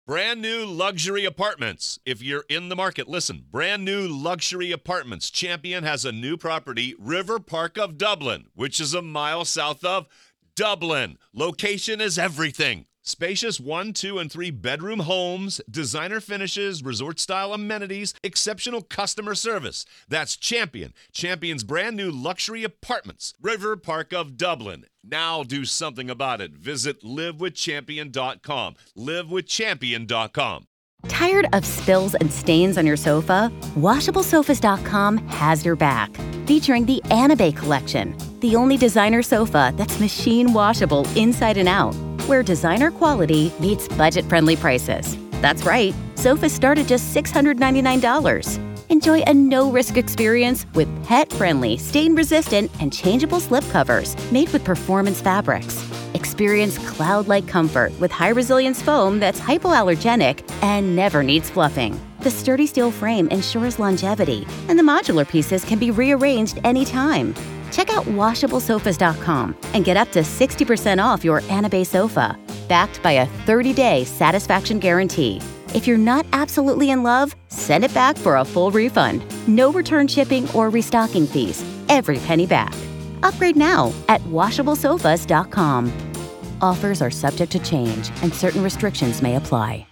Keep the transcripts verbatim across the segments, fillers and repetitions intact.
Brand new luxury apartments. If you're in the market, listen. Brand new luxury apartments. Champion has a new property, River Park of Dublin, which is a mile south of Dublin. Location is everything. Spacious one, two, and three bedroom homes, designer finishes, resort-style amenities, exceptional customer service. That's Champion. Champion's brand new luxury apartments, River Park of Dublin. Now do something about it. Visit live with champion dot com. live with champion dot com. Tired of spills and stains on your sofa? washable sofas dot com has your back. Featuring the Anabay collection, the only designer sofa that's machine washable inside and out, where designer quality meets budget-friendly prices. That's right, sofas start at just six hundred ninety-nine dollars. Enjoy a no-risk experience with pet-friendly, stain-resistant, and changeable slipcovers made with performance fabrics. Experience cloud-like comfort with high-resilience foam that's hypoallergenic and never needs fluffing. The sturdy steel frame ensures longevity, and the modular pieces can be rearranged anytime. Check out washable sofas dot com and get up to sixty percent off your Anabay sofa, backed by a thirty-day satisfaction guarantee. If you're not absolutely in love, send it back for a full refund. No return shipping or restocking fees. Every penny back. Upgrade now at washable sofas dot com. Offers are subject to change and certain restrictions may apply.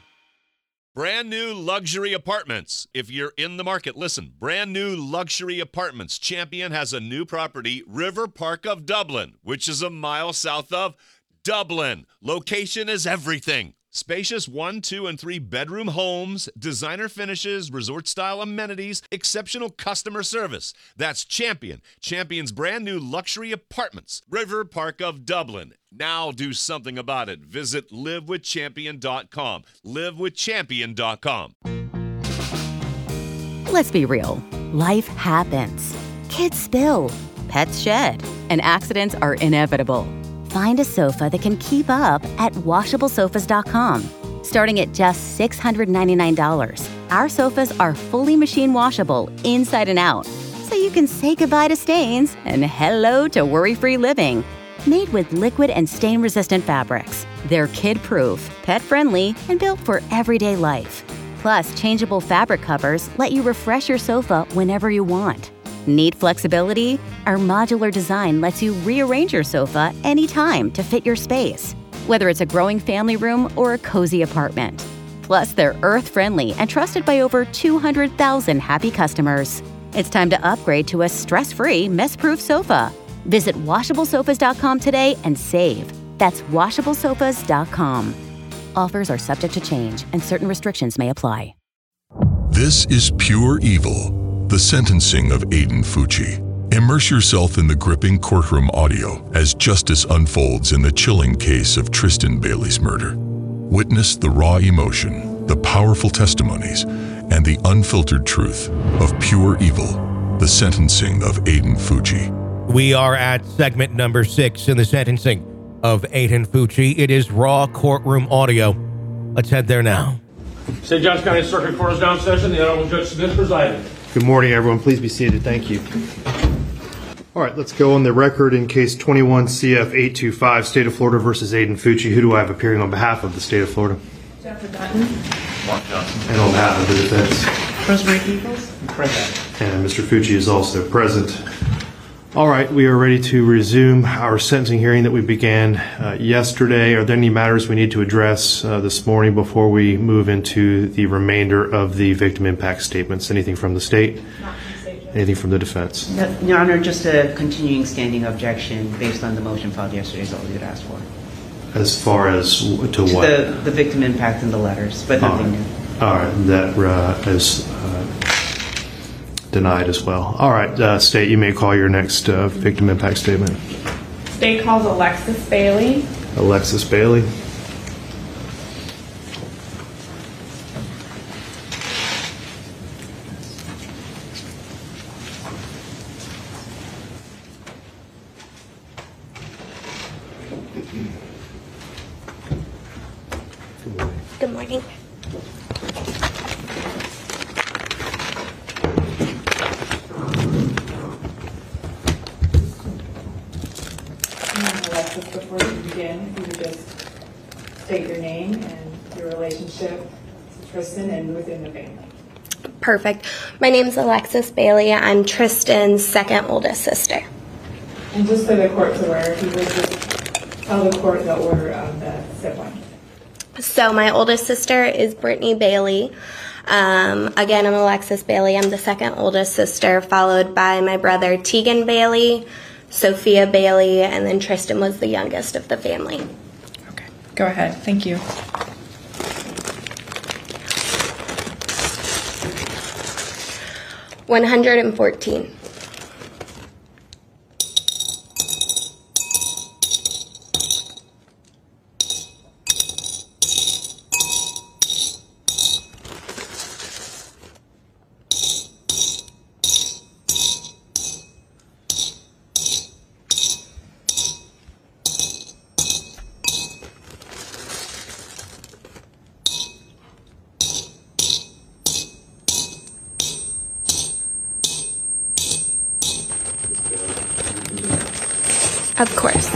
Brand new luxury apartments. If you're in the market, listen. Brand new luxury apartments. Champion has a new property, River Park of Dublin, which is a mile south of Dublin. Location is everything. Spacious one, two, and three bedroom homes, designer finishes, resort-style amenities, exceptional customer service. That's Champion. Champion's brand new luxury apartments, River Park of Dublin. Now do something about it. Visit live with champion dot com. live with champion dot com. Let's be real. Life happens. Kids spill, pets shed, and accidents are inevitable. Find a sofa that can keep up at washable sofas dot com. Starting at just six hundred ninety-nine dollars, our sofas are fully machine washable inside and out, so you can say goodbye to stains and hello to worry-free living. Made with liquid and stain-resistant fabrics, they're kid-proof, pet-friendly, and built for everyday life. Plus, changeable fabric covers let you refresh your sofa whenever you want. Need flexibility? Our modular design lets you rearrange your sofa anytime to fit your space, whether it's a growing family room or a cozy apartment. Plus, they're earth-friendly and trusted by over two hundred thousand happy customers. It's time to upgrade to a stress-free, mess-proof sofa. Visit washable sofas dot com today and save. That's washable sofas dot com. Offers are subject to change and certain restrictions may apply. This is Pure Evil. The sentencing of Aiden Fucci. Immerse yourself in the gripping courtroom audio as justice unfolds in the chilling case of Tristan Bailey's murder. Witness the raw emotion, the powerful testimonies, and the unfiltered truth of Pure Evil, the sentencing of Aiden Fucci. We are at segment number six in the sentencing of Aiden Fucci. It is raw courtroom audio. Let's head there now. Saint Johns County Circuit Court is now in session. The Honorable Judge Smith presiding. Good morning, everyone. Please be seated. Thank you. All right, let's go on the record in case twenty-one C F eight two five, State of Florida versus Aiden Fucci. Who do I have appearing on behalf of the State of Florida? Jennifer Dutton. Mark Johnson. And on behalf of the defense? Rosemary Peoples. Present. And Mister Fucci is also present. All right, we are ready to resume our sentencing hearing that we began uh, yesterday. Are there any matters we need to address uh, this morning before we move into the remainder of the victim impact statements? Anything from the state? Not from the state. Anything from the defense? No, Your Honor, just a continuing standing objection based on the motion filed yesterday is all we would ask for. As far as to, to what? The, the victim impact in the letters, but nothing All right. new. All right, that uh, is uh, denied as well. All right, uh, State, you may call your next uh, victim impact statement. State calls Alexis Bailey. Alexis Bailey. Good morning. Alexis, before you begin, if you would just state your name and your relationship to Tristan and within the family. Perfect. My name's Alexis Bailey. I'm Tristan's second oldest sister. And just for the court's aware, if you would just tell the court the order of the sibling. So my oldest sister is Brittany Bailey. Um, again, I'm Alexis Bailey. I'm the second oldest sister, followed by my brother Tegan Bailey, Sophia Bailey, and then Tristan was the youngest of the family. Okay, go ahead. Thank you. one hundred fourteen. Of course.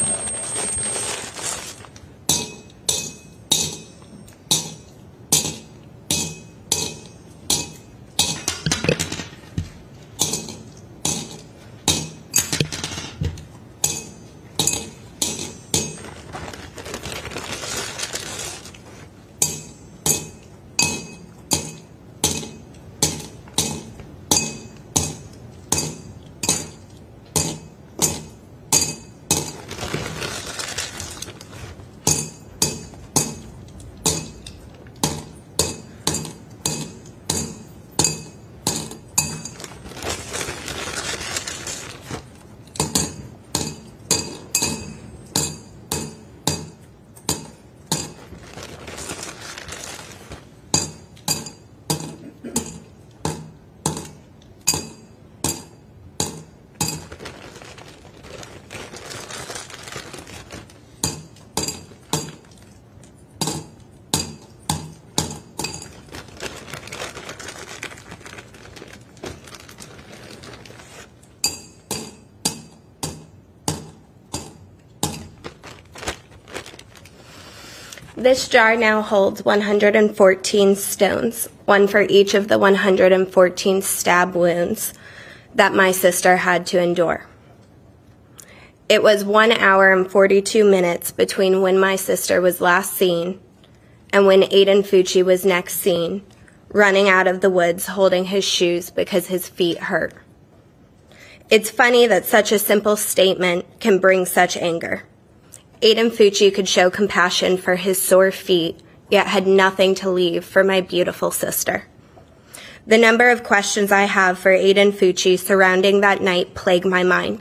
This jar now holds one hundred fourteen stones, one for each of the one hundred fourteen stab wounds that my sister had to endure. It was one hour and forty-two minutes between when my sister was last seen and when Aiden Fucci was next seen, running out of the woods holding his shoes because his feet hurt. It's funny that such a simple statement can bring such anger. Aiden Fucci could show compassion for his sore feet, yet had nothing to leave for my beautiful sister. The number of questions I have for Aiden Fucci surrounding that night plague my mind.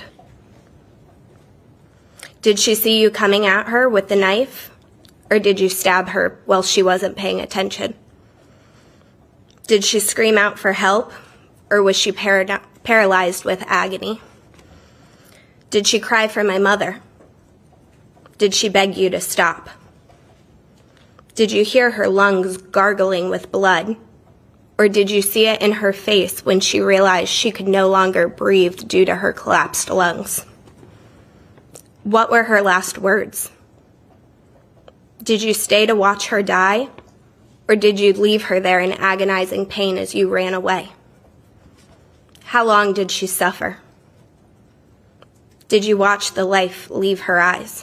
Did she see you coming at her with the knife? Or did you stab her while she wasn't paying attention? Did she scream out for help? Or was she par- paralyzed with agony? Did she cry for my mother? Did she beg you to stop? Did you hear her lungs gargling with blood? Or did you see it in her face when she realized she could no longer breathe due to her collapsed lungs? What were her last words? Did you stay to watch her die? Or did you leave her there in agonizing pain as you ran away? How long did she suffer? Did you watch the life leave her eyes?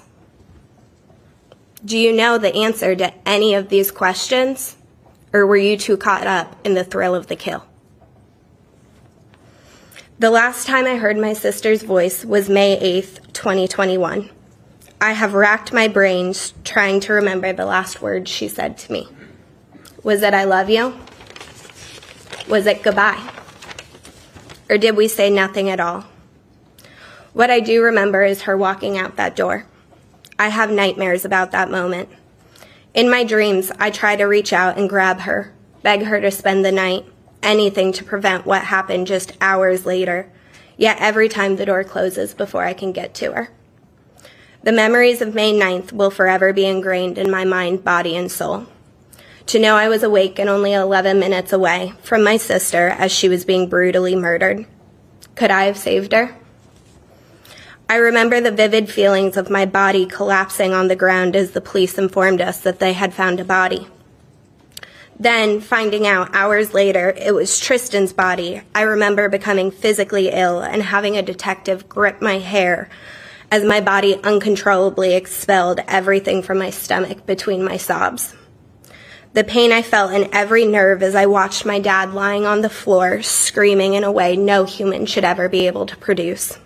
Do you know the answer to any of these questions, or were you too caught up in the thrill of the kill? The last time I heard my sister's voice was May eighth, twenty twenty-one. I have racked my brains trying to remember the last words she said to me. Was it I love you? Was it goodbye? Or did we say nothing at all? What I do remember is her walking out that door. I have nightmares about that moment. In my dreams, I try to reach out and grab her, beg her to spend the night, anything to prevent what happened just hours later, yet every time the door closes before I can get to her. The memories of May ninth will forever be ingrained in my mind, body, and soul. To know I was awake and only eleven minutes away from my sister as she was being brutally murdered. Could I have saved her? I remember the vivid feelings of my body collapsing on the ground as the police informed us that they had found a body. Then, finding out hours later it was Tristan's body, I remember becoming physically ill and having a detective grip my hair as my body uncontrollably expelled everything from my stomach between my sobs. The pain I felt in every nerve as I watched my dad lying on the floor, screaming in a way no human should ever be able to produce.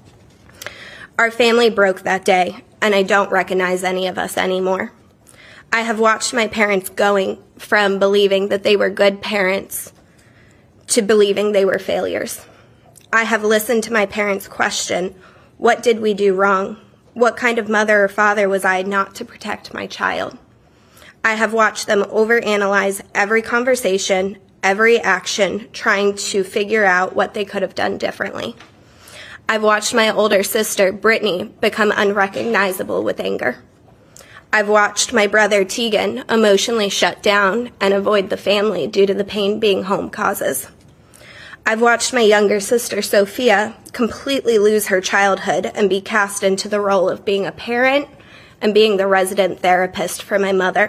Our family broke that day, and I don't recognize any of us anymore. I have watched my parents going from believing that they were good parents to believing they were failures. I have listened to my parents question, what did we do wrong? What kind of mother or father was I not to protect my child? I have watched them overanalyze every conversation, every action, trying to figure out what they could have done differently. I've watched my older sister, Brittany, become unrecognizable with anger. I've watched my brother, Tegan, emotionally shut down and avoid the family due to the pain being home causes. I've watched my younger sister, Sophia, completely lose her childhood and be cast into the role of being a parent and being the resident therapist for my mother.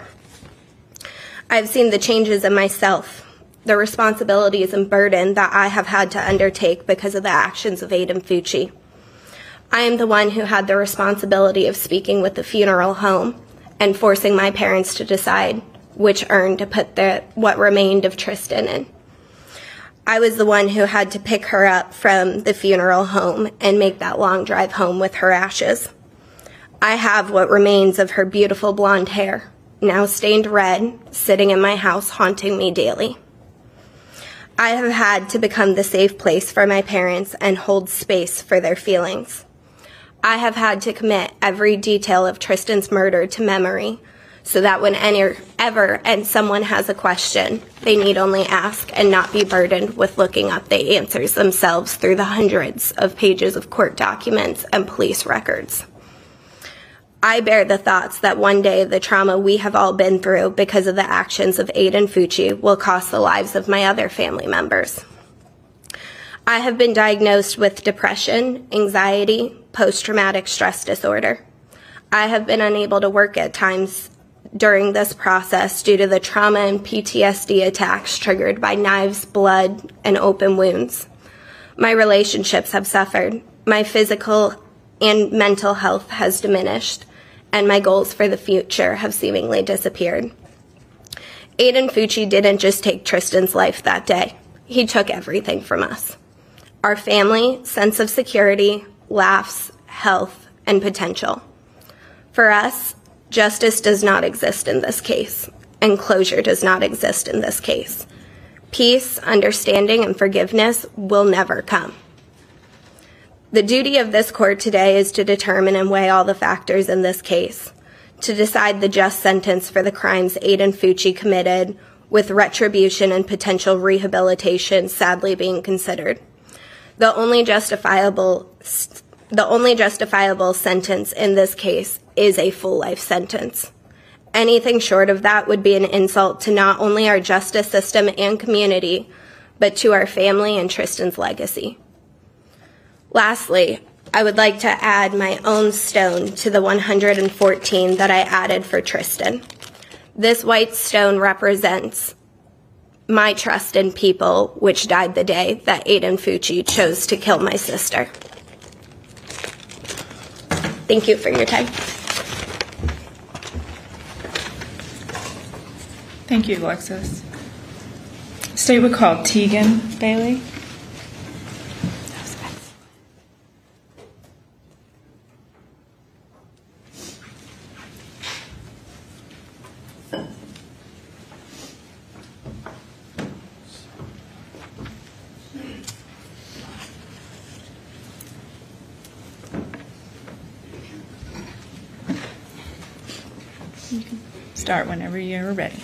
I've seen the changes in myself, the responsibilities and burden that I have had to undertake because of the actions of Aiden Fucci. I am the one who had the responsibility of speaking with the funeral home and forcing my parents to decide which urn to put the, what remained of Tristan in. I was the one who had to pick her up from the funeral home and make that long drive home with her ashes. I have what remains of her beautiful blonde hair, now stained red, sitting in my house haunting me daily. I have had to become the safe place for my parents and hold space for their feelings. I have had to commit every detail of Tristan's murder to memory so that when any, ever and someone has a question, they need only ask and not be burdened with looking up the answers themselves through the hundreds of pages of court documents and police records. I bear the thoughts that one day the trauma we have all been through because of the actions of Aiden Fucci will cost the lives of my other family members. I have been diagnosed with depression, anxiety, post-traumatic stress disorder. I have been unable to work at times during this process due to the trauma and P T S D attacks triggered by knives, blood, and open wounds. My relationships have suffered. My physical and mental health has diminished, and my goals for the future have seemingly disappeared. Aiden Fucci didn't just take Tristan's life that day. He took everything from us. Our family, sense of security, laughs, health, and potential. For us, justice does not exist in this case, and closure does not exist in this case. Peace, understanding, and forgiveness will never come. The duty of this court today is to determine and weigh all the factors in this case, to decide the just sentence for the crimes Aiden Fucci committed, with retribution and potential rehabilitation sadly being considered. The only justifiable, the only justifiable sentence in this case is a full life sentence. Anything short of that would be an insult to not only our justice system and community, but to our family and Tristan's legacy. Lastly, I would like to add my own stone to the one hundred fourteen that I added for Tristan. This white stone represents my trust in people, which died the day that Aiden Fucci chose to kill my sister. Thank you for your time. Thank you, Alexis. State would call Tegan Bailey. You can start whenever you're ready.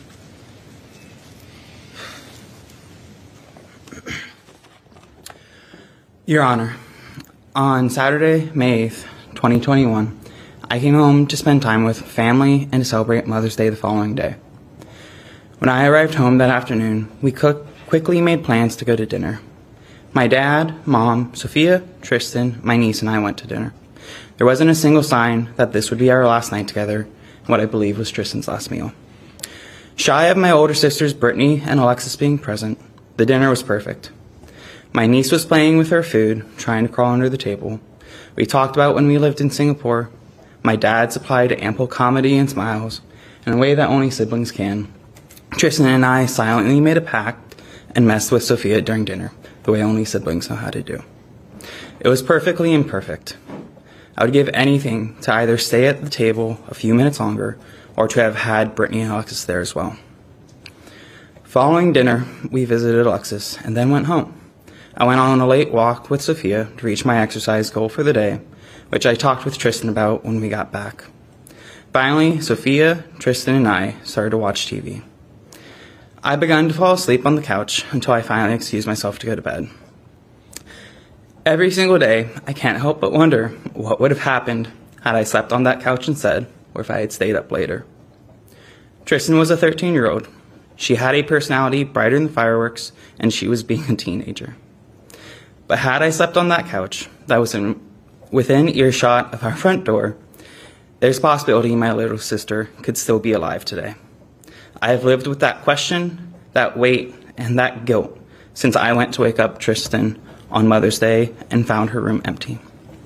Your Honor, on Saturday, May eighth, twenty twenty-one, I came home to spend time with family and to celebrate Mother's Day the following day. When I arrived home that afternoon, we cook, quickly made plans to go to dinner. My dad, mom, Sophia, Tristan, my niece, and I went to dinner. There wasn't a single sign that this would be our last night together, what I believe was Tristan's last meal. Shy of my older sisters, Brittany and Alexis, being present, the dinner was perfect. My niece was playing with her food, trying to crawl under the table. We talked about when we lived in Singapore. My dad supplied ample comedy and smiles in a way that only siblings can. Tristan and I silently made a pact and messed with Sophia during dinner, the way only siblings know how to do. It was perfectly imperfect. I would give anything to either stay at the table a few minutes longer or to have had Brittany and Alexis there as well. Following dinner, we visited Alexis and then went home. I went on a late walk with Sophia to reach my exercise goal for the day, which I talked with Tristan about when we got back. Finally, Sophia, Tristan, and I started to watch T V. I began to fall asleep on the couch until I finally excused myself to go to bed. Every single day, I can't help but wonder what would have happened had I slept on that couch instead, or if I had stayed up later. Tristan was a thirteen-year-old. She had a personality brighter than fireworks, and she was being a teenager. But had I slept on that couch that was in, within earshot of our front door, there's a possibility my little sister could still be alive today. I have lived with that question, that weight, and that guilt since I went to wake up Tristan on Mother's Day and found her room empty.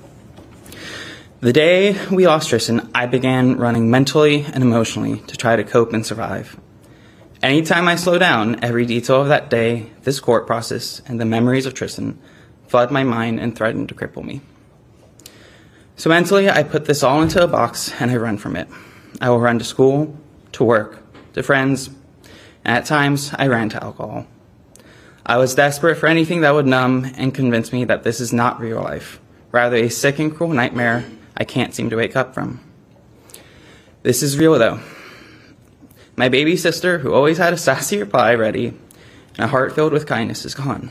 The day we lost Tristan, I began running mentally and emotionally to try to cope and survive. Anytime I slow down, every detail of that day, this court process, and the memories of Tristan flood my mind and threaten to cripple me. So mentally, I put this all into a box and I run from it. I will run to school, to work, to friends, and at times I ran to alcohol. I was desperate for anything that would numb and convince me that this is not real life, rather a sick and cruel nightmare I can't seem to wake up from. This is real though. My baby sister, who always had a sassy reply ready and a heart filled with kindness, is gone.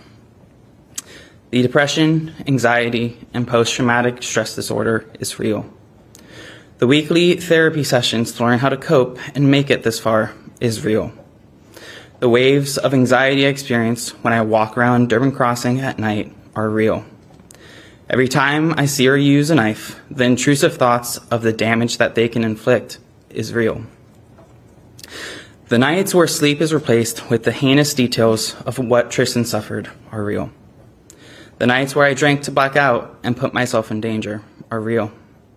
The depression, anxiety, and post-traumatic stress disorder is real. The weekly therapy sessions to learn how to cope and make it this far is real. The waves of anxiety I experience when I walk around Durban Crossing at night are real. Every time I see her use a knife, the intrusive thoughts of the damage that they can inflict is real. The nights where sleep is replaced with the heinous details of what Tristan suffered are real. The nights where I drank to black out and put myself in danger are real.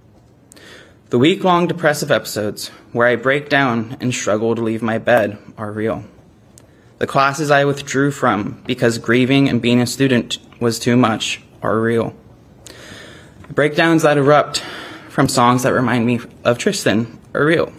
The week-long depressive episodes where I break down and struggle to leave my bed are real. The classes I withdrew from because grieving and being a student was too much are real. The breakdowns that erupt from songs that remind me of Tristan are real.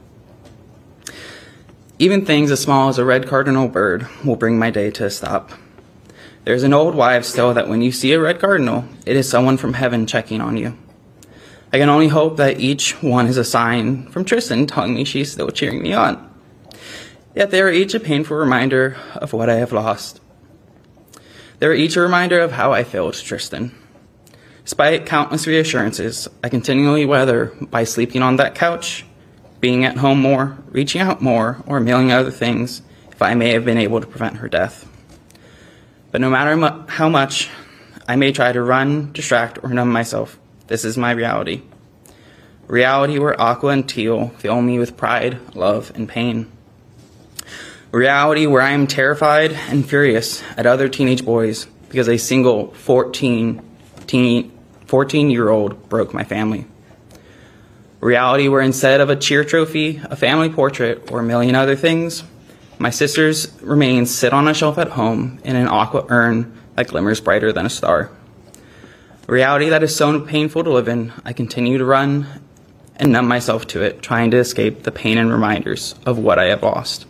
Even things as small as a red cardinal bird will bring my day to a stop. There's an old wives' tale that when you see a red cardinal, it is someone from heaven checking on you. I can only hope that each one is a sign from Tristan telling me she's still cheering me on. Yet they are each a painful reminder of what I have lost. They are each a reminder of how I failed Tristan. Despite countless reassurances, I continually weather by sleeping on that couch, being at home more, reaching out more, or a million other things if I may have been able to prevent her death. But no matter mu- how much I may try to run, distract, or numb myself, this is my reality. Reality where Aqua and Teal fill me with pride, love, and pain. Reality where I am terrified and furious at other teenage boys because a single fourteen, teen, fourteen-year-old broke my family. Reality where instead of a cheer trophy, a family portrait, or a million other things, my sister's remains sit on a shelf at home in an aqua urn that glimmers brighter than a star. A reality that is so painful to live in, I continue to run and numb myself to it, trying to escape the pain and reminders of what I have lost.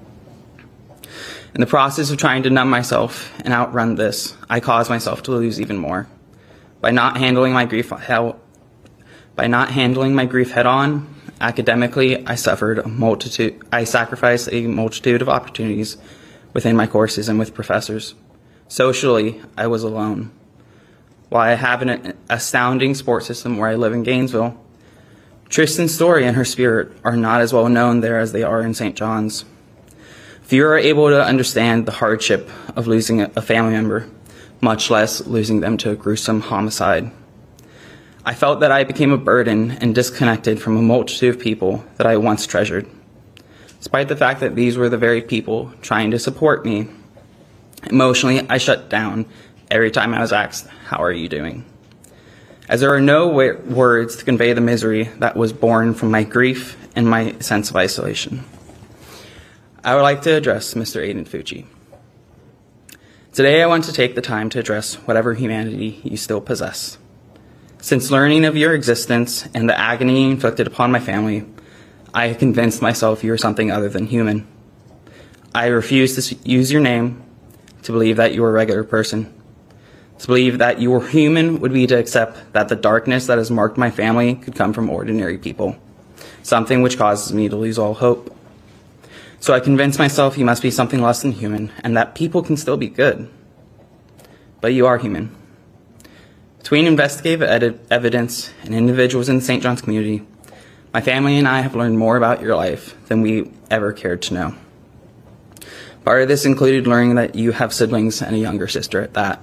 In the process of trying to numb myself and outrun this, I cause myself to lose even more. By not handling my grief how, by not handling my grief head on, academically, I suffered a multitude, I sacrificed a multitude of opportunities within my courses and with professors. Socially, I was alone. While I have an astounding support system where I live in Gainesville, Tristan's story and her spirit are not as well known there as they are in Saint John's. Few are able to understand the hardship of losing a family member, much less losing them to a gruesome homicide. I felt that I became a burden and disconnected from a multitude of people that I once treasured. Despite the fact that these were the very people trying to support me, emotionally, I shut down every time I was asked, "How are you doing?" As there are no wa- words to convey the misery that was born from my grief and my sense of isolation. I would like to address Mister Aiden Fucci. Today I want to take the time to address whatever humanity you still possess. Since learning of your existence and the agony inflicted upon my family, I have convinced myself you are something other than human. I refuse to use your name, to believe that you are a regular person. To believe that you are human would be to accept that the darkness that has marked my family could come from ordinary people, something which causes me to lose all hope. So I convince myself you must be something less than human, and that people can still be good. But you are human. Between investigative ed- evidence and individuals in the Saint John's community, my family and I have learned more about your life than we ever cared to know. Part of this included learning that you have siblings and a younger sister at that.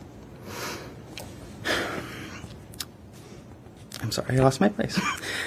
I'm sorry, I lost my place.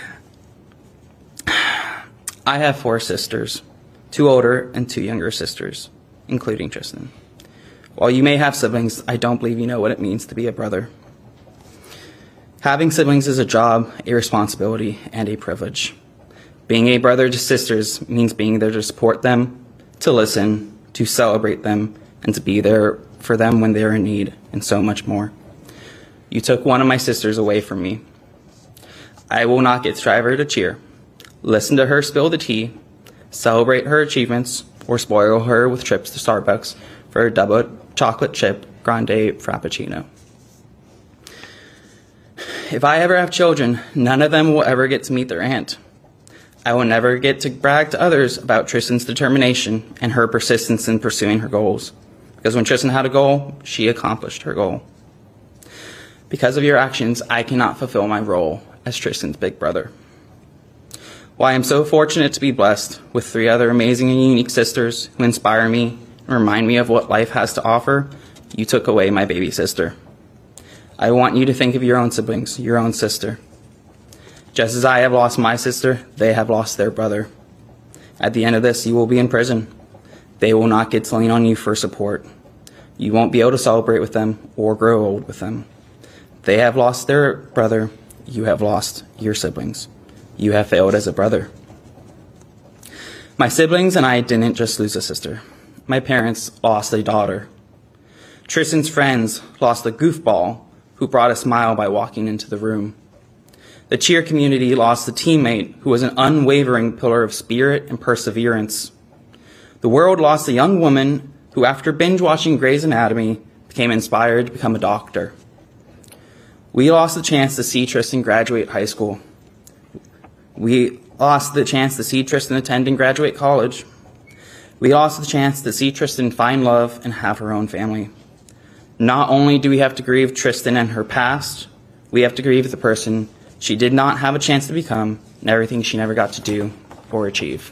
I have four sisters, two older and two younger sisters, including Tristan. While you may have siblings, I don't believe you know what it means to be a brother. Having siblings is a job, a responsibility, and a privilege. Being a brother to sisters means being there to support them, to listen, to celebrate them, and to be there for them when they're in need, and so much more. You took one of my sisters away from me. I will not get strive her to cheer, listen to her spill the tea, celebrate her achievements, or spoil her with trips to Starbucks for a double chocolate chip grande frappuccino. If I ever have children, none of them will ever get to meet their aunt. I will never get to brag to others about Tristan's determination and her persistence in pursuing her goals. Because when Tristan had a goal, she accomplished her goal. Because of your actions, I cannot fulfill my role as Tristan's big brother. While I am so fortunate to be blessed with three other amazing and unique sisters who inspire me and remind me of what life has to offer, you took away my baby sister. I want you to think of your own siblings, your own sister. Just as I have lost my sister, they have lost their brother. At the end of this, you will be in prison. They will not get to lean on you for support. You won't be able to celebrate with them or grow old with them. They have lost their brother. You have lost your siblings. You have failed as a brother. My siblings and I didn't just lose a sister. My parents lost a daughter. Tristan's friends lost a goofball who brought a smile by walking into the room. The cheer community lost a teammate who was an unwavering pillar of spirit and perseverance. The world lost a young woman who, after binge-watching Grey's Anatomy, became inspired to become a doctor. We lost the chance to see Tristan graduate high school. We lost the chance to see Tristan attend and graduate college. We lost the chance to see Tristan find love and have her own family. Not only do we have to grieve Tristan and her past, we have to grieve the person she did not have a chance to become and everything she never got to do or achieve.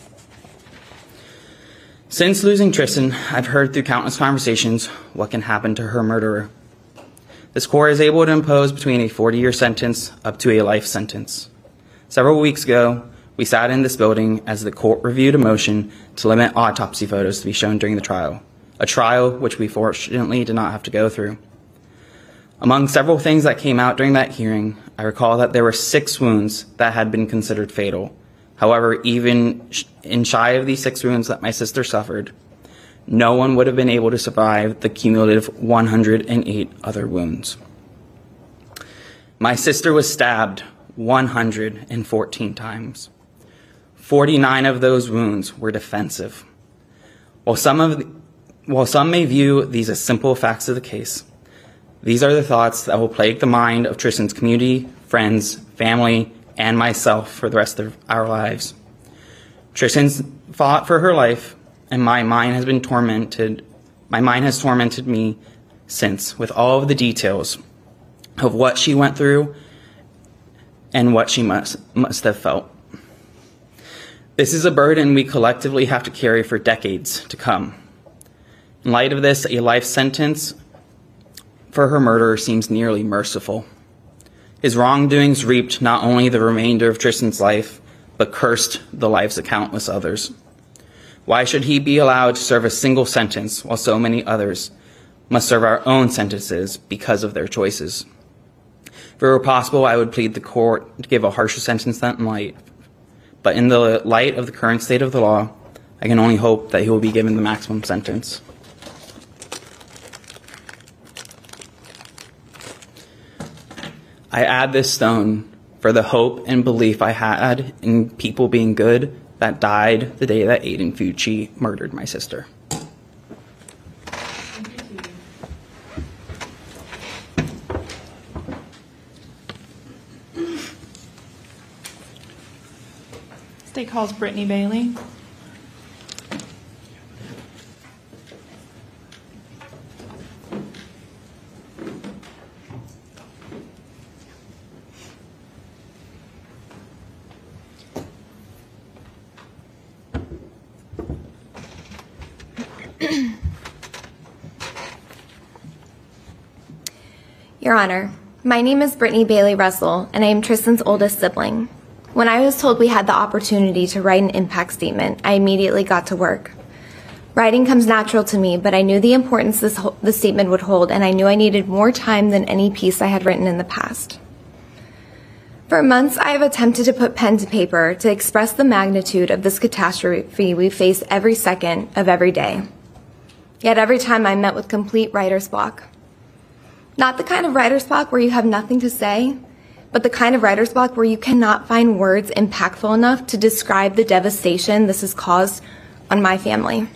Since losing Tristan, I've heard through countless conversations what can happen to her murderer. This court is able to impose between a forty-year sentence up to a life sentence. Several weeks ago, we sat in this building as the court reviewed a motion to limit autopsy photos to be shown during the trial, a trial which we fortunately did not have to go through. Among several things that came out during that hearing, I recall that there were six wounds that had been considered fatal. However, even in shy of these six wounds that my sister suffered, no one would have been able to survive the cumulative one hundred eight other wounds. My sister was stabbed one hundred fourteen times. forty-nine of those wounds were defensive. While some of the, while some may view these as simple facts of the case, these are the thoughts that will plague the mind of Tristan's community, friends, family, and myself for the rest of our lives. Tristan's fought for her life, and my mind has been tormented. My mind has tormented me since, with all of the details of what she went through and what she must must have felt. This is a burden we collectively have to carry for decades to come. In light of this, a life sentence for her murderer seems nearly merciful. His wrongdoings reaped not only the remainder of Tristan's life, but cursed the lives of countless others. Why should he be allowed to serve a single sentence while so many others must serve our own sentences because of their choices? If it were possible, I would plead the court to give a harsher sentence than life. But in the light of the current state of the law, I can only hope that he will be given the maximum sentence. I add this stone for the hope and belief I had in people being good that died the day that Aiden Fucci murdered my sister. State calls Brittany Bailey. Your Honor, my name is Brittany Bailey Russell, and I am Tristan's oldest sibling. When I was told we had the opportunity to write an impact statement, I immediately got to work. Writing comes natural to me, but I knew the importance this, the statement would hold, and I knew I needed more time than any piece I had written in the past. For months, I have attempted to put pen to paper to express the magnitude of this catastrophe we face every second of every day. Yet every time I met with complete writer's block. Not the kind of writer's block where you have nothing to say, but the kind of writer's block where you cannot find words impactful enough to describe the devastation this has caused on my family.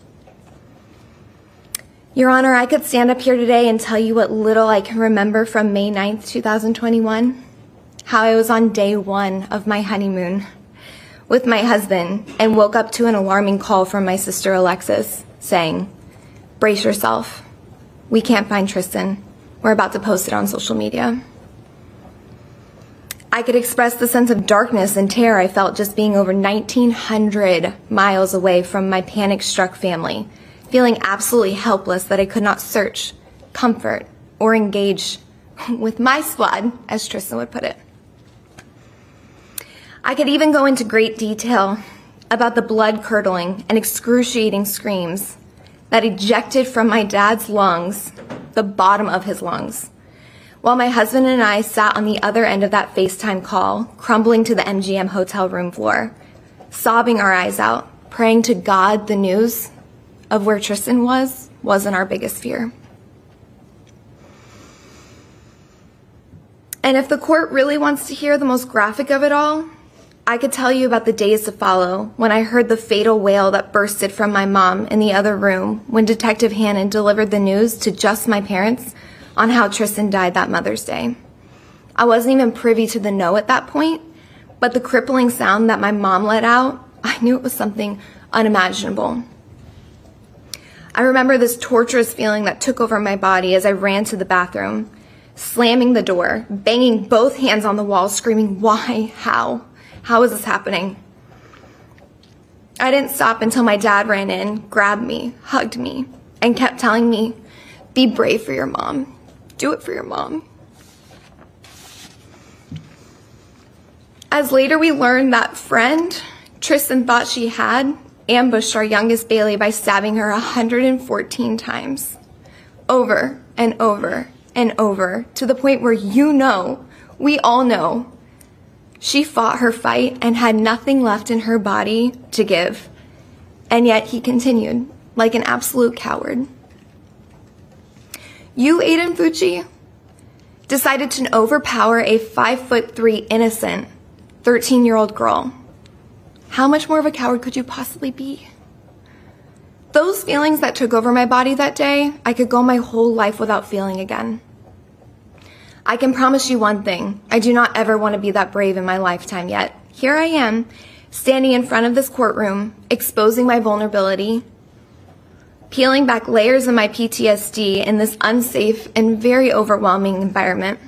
Your Honor, I could stand up here today and tell you what little I can remember from May ninth, two thousand twenty-one, how I was on day one of my honeymoon with my husband and woke up to an alarming call from my sister Alexis saying, "Brace yourself. We can't find Tristan. We're about to post it on social media." I could express the sense of darkness and terror I felt just being over nineteen hundred miles away from my panic-struck family, feeling absolutely helpless that I could not search, comfort, or engage with my squad, as Tristan would put it. I could even go into great detail about the blood-curdling and excruciating screams that ejected from my dad's lungs, the bottom of his lungs, while my husband and I sat on the other end of that FaceTime call, crumbling to the M G M hotel room floor, sobbing our eyes out, praying to God the news of where Tristan was wasn't our biggest fear. And if the court really wants to hear the most graphic of it all, I could tell you about the days to follow when I heard the fatal wail that bursted from my mom in the other room when Detective Hannon delivered the news to just my parents on how Tristan died that Mother's Day. I wasn't even privy to the no at that point, but the crippling sound that my mom let out, I knew it was something unimaginable. I remember this torturous feeling that took over my body as I ran to the bathroom, slamming the door, banging both hands on the wall, screaming, "Why? How? How is this happening?" I didn't stop until my dad ran in, grabbed me, hugged me, and kept telling me, "Be brave for your mom. Do it for your mom." As later we learned, that friend Tristan thought she had ambushed our youngest Bailey by stabbing her one hundred fourteen times, over and over and over, to the point where you know, we all know, she fought her fight and had nothing left in her body to give. And yet he continued, like an absolute coward. You, Aiden Fucci, decided to overpower a five foot three innocent thirteen-year-old girl. How much more of a coward could you possibly be? Those feelings that took over my body that day, I could go my whole life without feeling again. I can promise you one thing, I do not ever want to be that brave in my lifetime yet. Here I am, standing in front of this courtroom, exposing my vulnerability, peeling back layers of my P T S D in this unsafe and very overwhelming environment.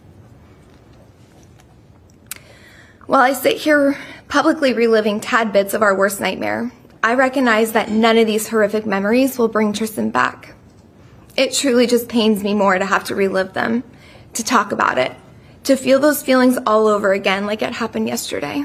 While I sit here publicly reliving tad bits of our worst nightmare, I recognize that none of these horrific memories will bring Tristan back. It truly just pains me more to have to relive them, to talk about it, to feel those feelings all over again like it happened yesterday.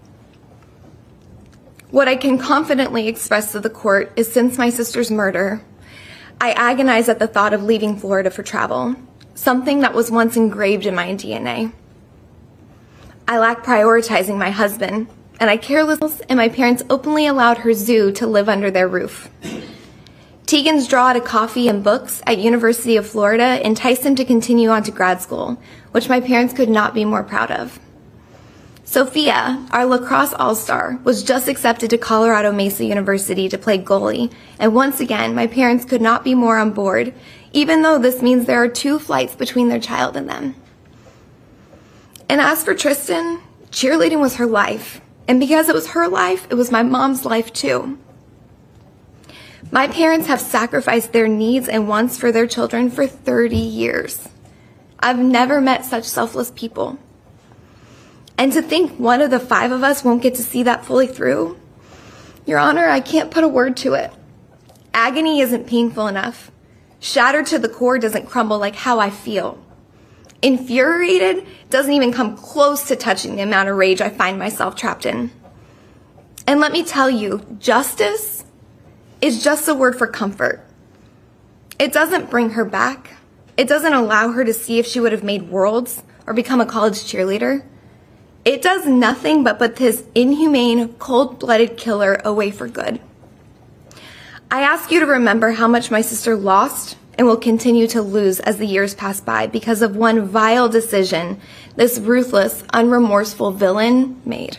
What I can confidently express to the court is since my sister's murder, I agonize at the thought of leaving Florida for travel, something that was once engraved in my D N A. I lack prioritizing my husband, and I careless, and my parents openly allowed her zoo to live under their roof. Tegan's draw to coffee and books at University of Florida enticed him to continue on to grad school, which my parents could not be more proud of. Sophia, our lacrosse all-star, was just accepted to Colorado Mesa University to play goalie, and once again, my parents could not be more on board, even though this means there are two flights between their child and them. And as for Tristan, cheerleading was her life, and because it was her life, it was my mom's life too. My parents have sacrificed their needs and wants for their children for thirty years. I've never met such selfless people. And to think one of the five of us won't get to see that fully through? Your Honor, I can't put a word to it. Agony isn't painful enough. Shattered to the core doesn't crumble like how I feel. Infuriated doesn't even come close to touching the amount of rage I find myself trapped in. And let me tell you, justice is just a word for comfort. It doesn't bring her back. It doesn't allow her to see if she would have made worlds or become a college cheerleader. It does nothing but put this inhumane, cold-blooded killer away for good. I ask you to remember how much my sister lost and will continue to lose as the years pass by because of one vile decision this ruthless, unremorseful villain made.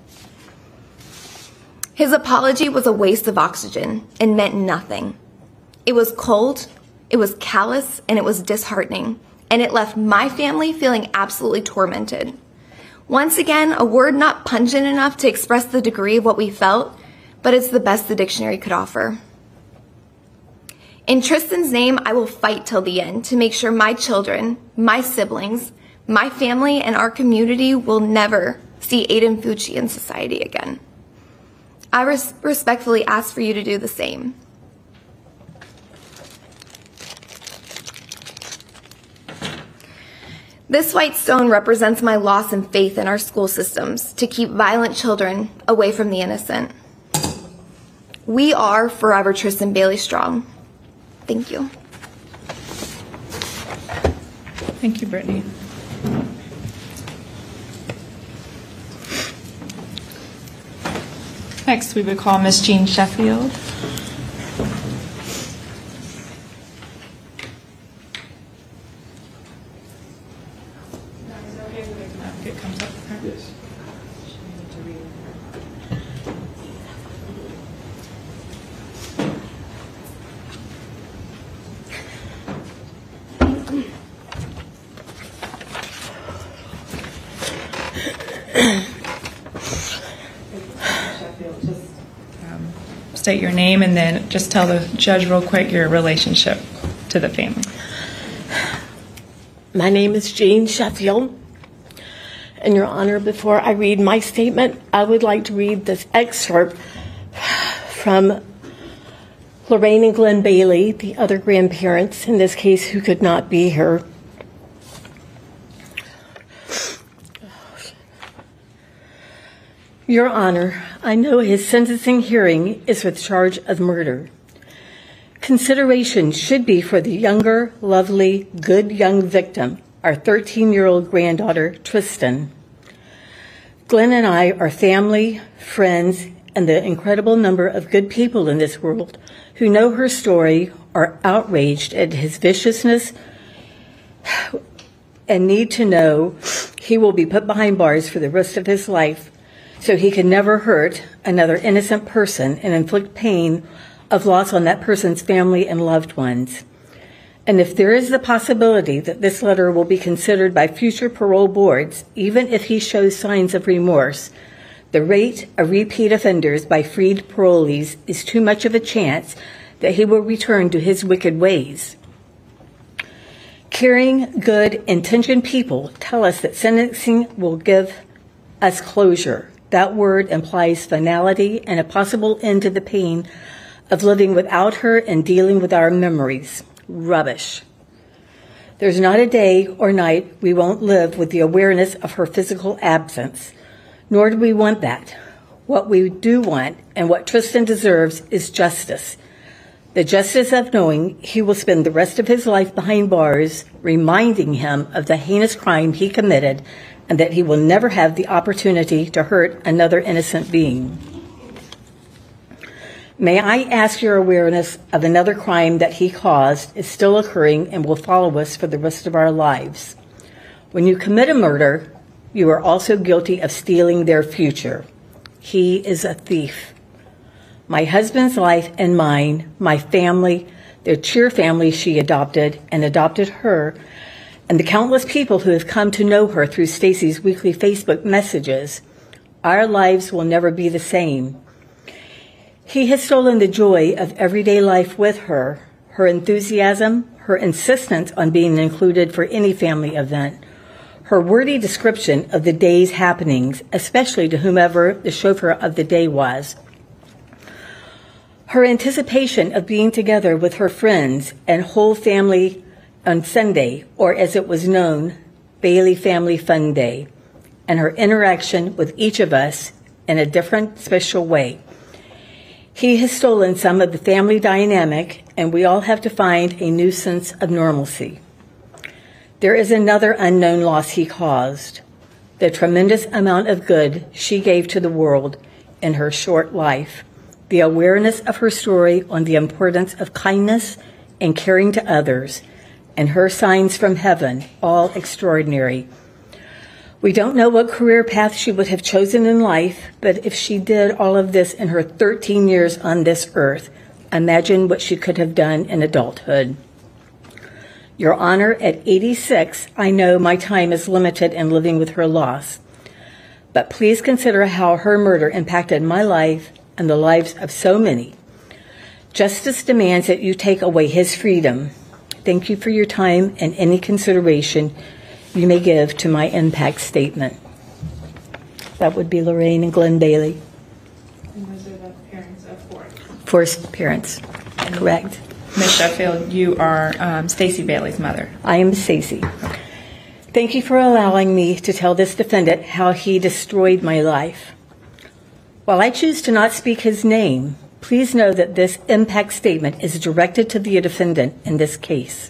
His apology was a waste of oxygen and meant nothing. It was cold, it was callous, and it was disheartening, and it left my family feeling absolutely tormented. Once again, a word not pungent enough to express the degree of what we felt, but it's the best the dictionary could offer. In Tristan's name, I will fight till the end to make sure my children, my siblings, my family, and our community will never see Aiden Fucci in society again. I res- respectfully ask for you to do the same. This white stone represents my loss in faith in our school systems to keep violent children away from the innocent. We are forever Tristan Bailey strong. Thank you. Thank you, Brittany. Next, we would call Miss Jean Sheffield. It comes up with her? Yes. Um, state your name and then just tell the judge real quick your relationship to the family. My name is Jean Sheffield. And Your Honor, before I read my statement, I would like to read this excerpt from Lorraine and Glenn Bailey, the other grandparents in this case who could not be here. Your Honor, I know his sentencing hearing is with charge of murder. Consideration should be for the younger, lovely, good young victim, our thirteen-year-old granddaughter, Tristan. Glenn and I are family, friends, and the incredible number of good people in this world who know her story are outraged at his viciousness and need to know he will be put behind bars for the rest of his life so he can never hurt another innocent person and inflict pain of loss on that person's family and loved ones. And if there is the possibility that this letter will be considered by future parole boards, even if he shows signs of remorse, the rate of repeat offenders by freed parolees is too much of a chance that he will return to his wicked ways. Caring, good, intentioned people tell us that sentencing will give us closure. That word implies finality and a possible end to the pain of living without her and dealing with our memories. Rubbish. There's not a day or night we won't live with the awareness of her physical absence, nor do we want that. What we do want and what Tristan deserves is justice. The justice of knowing he will spend the rest of his life behind bars, reminding him of the heinous crime he committed and that he will never have the opportunity to hurt another innocent being. May I ask your awareness of another crime that he caused is still occurring and will follow us for the rest of our lives. When you commit a murder, you are also guilty of stealing their future. He is a thief. My husband's life and mine, my family, their cheer family she adopted and adopted her, and the countless people who have come to know her through Stacy's weekly Facebook messages, our lives will never be the same. He has stolen the joy of everyday life with her, her enthusiasm, her insistence on being included for any family event, her wordy description of the day's happenings, especially to whomever the chauffeur of the day was, her anticipation of being together with her friends and whole family on Sunday, or as it was known, Bailey Family Fun Day, and her interaction with each of us in a different, special way. He has stolen some of the family dynamic, and we all have to find a new sense of normalcy. There is another unknown loss he caused, the tremendous amount of good she gave to the world in her short life, the awareness of her story on the importance of kindness and caring to others, and her signs from heaven, all extraordinary. We don't know what career path she would have chosen in life, but if she did all of this in her thirteen years on this earth, imagine what she could have done in adulthood. Your Honor, at eighty-six, I know my time is limited in living with her loss, but please consider how her murder impacted my life and the lives of so many. Justice demands that you take away his freedom. Thank you for your time and any consideration you may give to my impact statement. That would be Lorraine and Glenn Bailey. And those are the parents of four. Four parents, correct. Miz Sheffield, you are um, Stacy Bailey's mother. I am Stacy. Thank you for allowing me to tell this defendant how he destroyed my life. While I choose to not speak his name, please know that this impact statement is directed to the defendant in this case.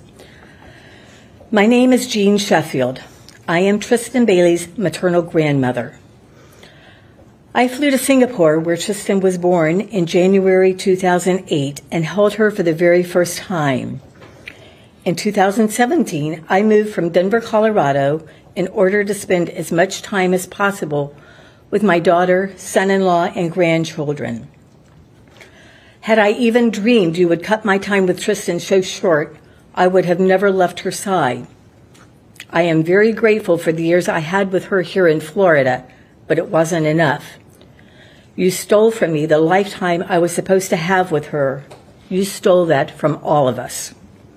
My name is Jean Sheffield. I am Tristan Bailey's maternal grandmother. I flew to Singapore, where Tristan was born, in January two thousand eight and held her for the very first time. In two thousand seventeen, I moved from Denver, Colorado, in order to spend as much time as possible with my daughter, son-in-law, and grandchildren. Had I even dreamed you would cut my time with Tristan so short, I would have never left her side. I am very grateful for the years I had with her here in Florida, but it wasn't enough. You stole from me the lifetime I was supposed to have with her. You stole that from all of us.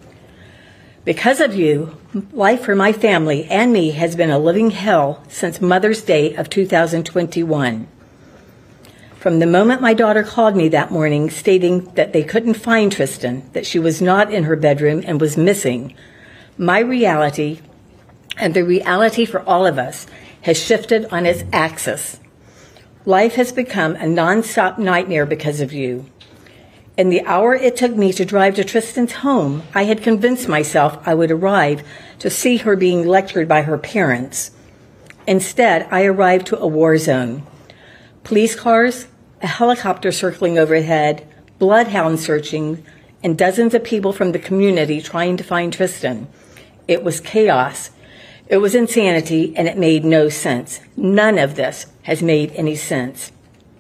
Because of you, life for my family and me has been a living hell since Mother's Day of two thousand twenty-one. From the moment my daughter called me that morning stating that they couldn't find Tristan, that she was not in her bedroom and was missing, my reality and the reality for all of us has shifted on its axis. Life has become a nonstop nightmare because of you. In the hour it took me to drive to Tristan's home, I had convinced myself I would arrive to see her being lectured by her parents. Instead, I arrived to a war zone. Police cars, a helicopter circling overhead, bloodhounds searching, and dozens of people from the community trying to find Tristan. It was chaos. It was insanity, and it made no sense. None of this has made any sense.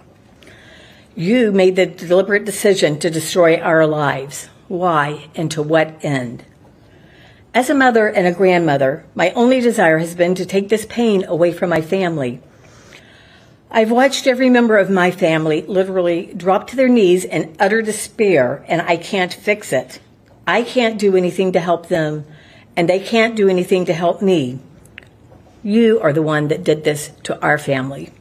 You made the deliberate decision to destroy our lives. Why and to what end? As a mother and a grandmother, my only desire has been to take this pain away from my family. I've watched every member of my family literally drop to their knees in utter despair, and I can't fix it. I can't do anything to help them, and they can't do anything to help me. You are the one that did this to our family.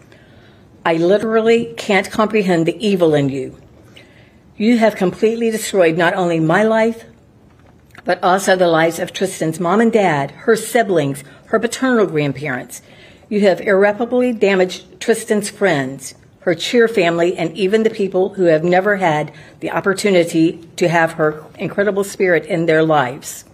I literally can't comprehend the evil in you. You have completely destroyed not only my life, but also the lives of Tristan's mom and dad, her siblings, her paternal grandparents. You have irreparably damaged Tristan's friends, her cheer family, and even the people who have never had the opportunity to have her incredible spirit in their lives.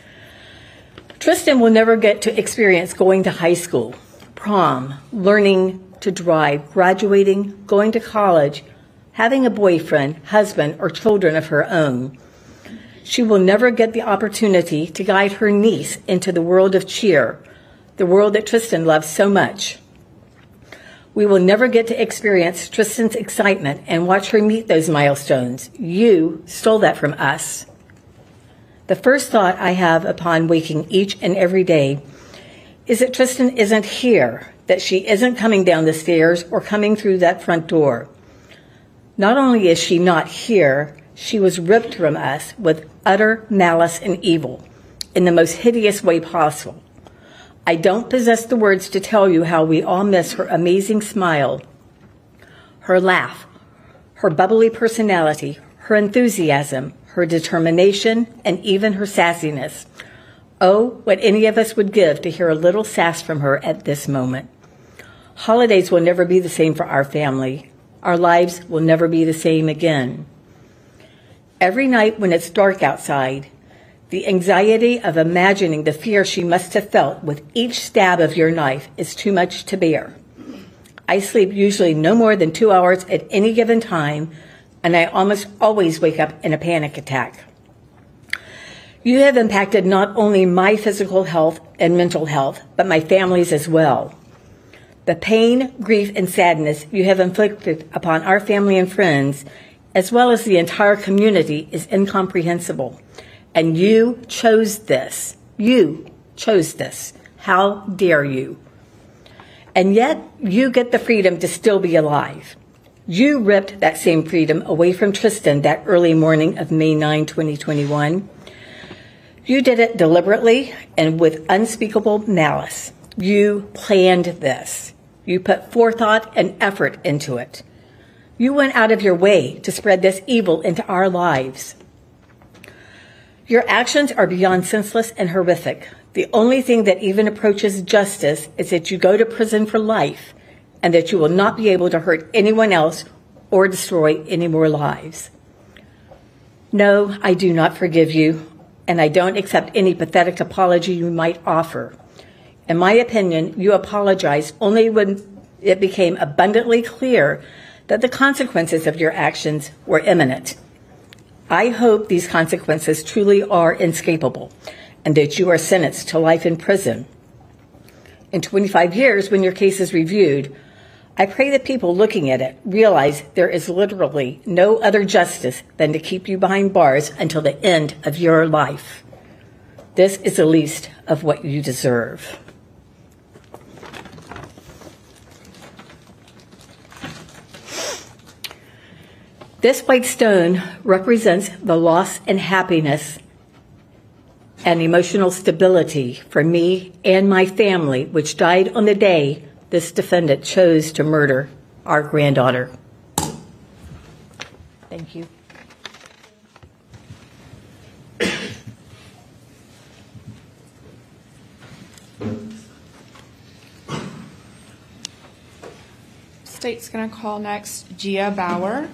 Tristan will never get to experience going to high school, prom, learning to drive, graduating, going to college, having a boyfriend, husband, or children of her own. She will never get the opportunity to guide her niece into the world of cheer, the world that Tristan loves so much. We will never get to experience Tristan's excitement and watch her meet those milestones. You stole that from us. The first thought I have upon waking each and every day is that Tristan isn't here, that she isn't coming down the stairs or coming through that front door. Not only is she not here, she was ripped from us with utter malice and evil in the most hideous way possible. I don't possess the words to tell you how we all miss her amazing smile, her laugh, her bubbly personality, her enthusiasm, her determination, and even her sassiness. Oh, what any of us would give to hear a little sass from her at this moment. Holidays will never be the same for our family. Our lives will never be the same again. Every night when it's dark outside, the anxiety of imagining the fear she must have felt with each stab of your knife is too much to bear. I sleep usually no more than two hours at any given time, and I almost always wake up in a panic attack. You have impacted not only my physical health and mental health, but my family's as well. The pain, grief, and sadness you have inflicted upon our family and friends, as well as the entire community, is incomprehensible. And you chose this. You chose this. How dare you? And yet, you get the freedom to still be alive. You ripped that same freedom away from Tristan that early morning of May ninth, twenty twenty-one. You did it deliberately and with unspeakable malice. You planned this. You put forethought and effort into it. You went out of your way to spread this evil into our lives. Your actions are beyond senseless and horrific. The only thing that even approaches justice is that you go to prison for life and that you will not be able to hurt anyone else or destroy any more lives. No, I do not forgive you, and I don't accept any pathetic apology you might offer. In my opinion, you apologized only when it became abundantly clear that the consequences of your actions were imminent. I hope these consequences truly are inescapable and that you are sentenced to life in prison. In twenty-five years, when your case is reviewed, I pray that people looking at it realize there is literally no other justice than to keep you behind bars until the end of your life. This is the least of what you deserve. This white stone represents the loss and happiness and emotional stability for me and my family, which died on the day this defendant chose to murder our granddaughter. Thank you. State's going to call next Gia Bauer.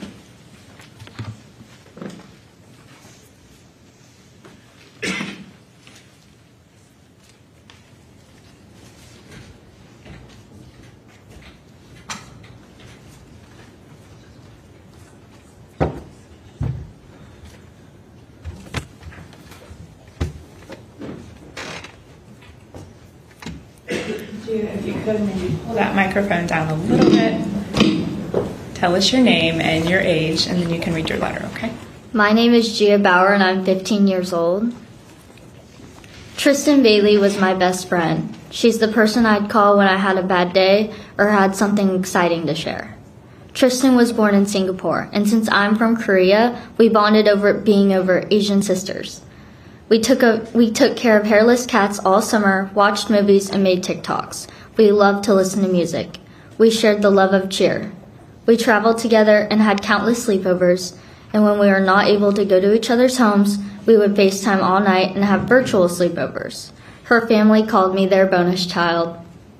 If you could maybe pull that microphone down a little bit. Tell us your name and your age, and then you can read your letter, okay? My name is Gia Bauer, and I'm fifteen years old. Tristan Bailey was my best friend. She's the person I'd call when I had a bad day or had something exciting to share. Tristan was born in Singapore, and since I'm from Korea, we bonded over being over Asian sisters. We took a we took care of hairless cats all summer, watched movies, and made TikToks. We loved to listen to music. We shared the love of cheer. We traveled together and had countless sleepovers. And when we were not able to go to each other's homes, we would FaceTime all night and have virtual sleepovers. Her family called me their bonus child.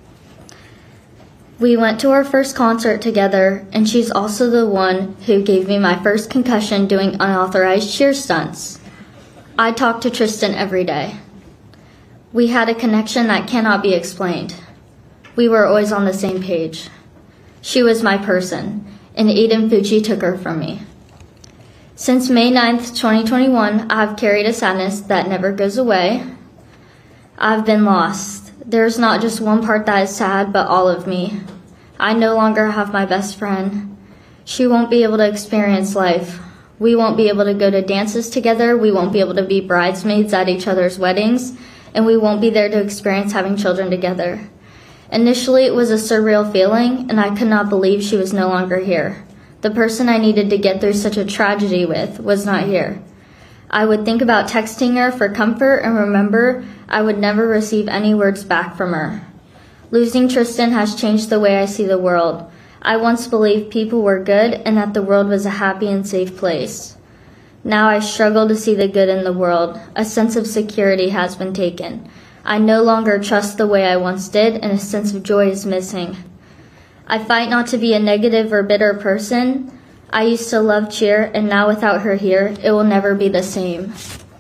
We went to our first concert together, and she's also the one who gave me my first concussion doing unauthorized cheer stunts. I talk to Tristan every day. We had a connection that cannot be explained. We were always on the same page. She was my person, and Aiden Fucci took her from me. Since May ninth, twenty twenty-one, I have carried a sadness that never goes away. I've been lost. There's not just one part that is sad, but all of me. I no longer have my best friend. She won't be able to experience life. We won't be able to go to dances together. We won't be able to be bridesmaids at each other's weddings. And we won't be there to experience having children together. Initially, it was a surreal feeling, and I could not believe she was no longer here. The person I needed to get through such a tragedy with was not here. I would think about texting her for comfort and remember I would never receive any words back from her. Losing Tristan has changed the way I see the world. I once believed people were good and that the world was a happy and safe place. Now I struggle to see the good in the world. A sense of security has been taken. I no longer trust the way I once did, and a sense of joy is missing. I fight not to be a negative or bitter person. I used to love cheer, and now without her here, it will never be the same.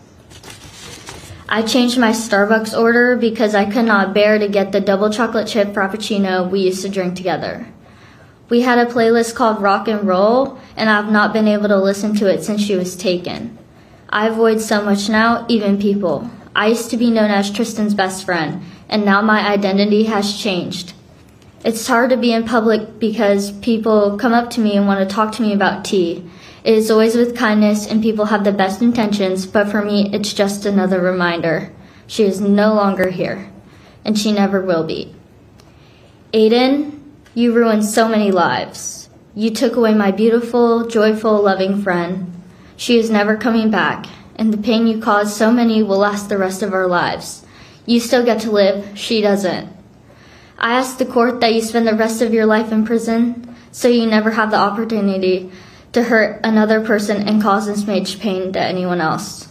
I changed my Starbucks order because I could not bear to get the double chocolate chip frappuccino we used to drink together. We had a playlist called Rock and Roll, and I have not been able to listen to it since she was taken. I avoid so much now, even people. I used to be known as Tristan's best friend, and now my identity has changed. It's hard to be in public because people come up to me and want to talk to me about tea. It is always with kindness, and people have the best intentions, but for me, it's just another reminder. She is no longer here, and she never will be. Aiden, you ruined so many lives. You took away my beautiful, joyful, loving friend. She is never coming back, and the pain you caused so many will last the rest of our lives. You still get to live, she doesn't. I ask the court that you spend the rest of your life in prison so you never have the opportunity to hurt another person and cause this much pain to anyone else.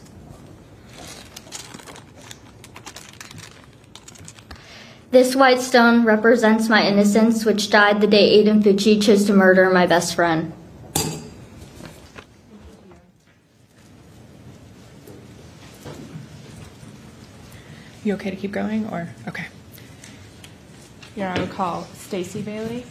This white stone represents my innocence, which died the day Aiden Fucci chose to murder my best friend. You okay to keep going, or okay? Here I would call Stacy Bailey.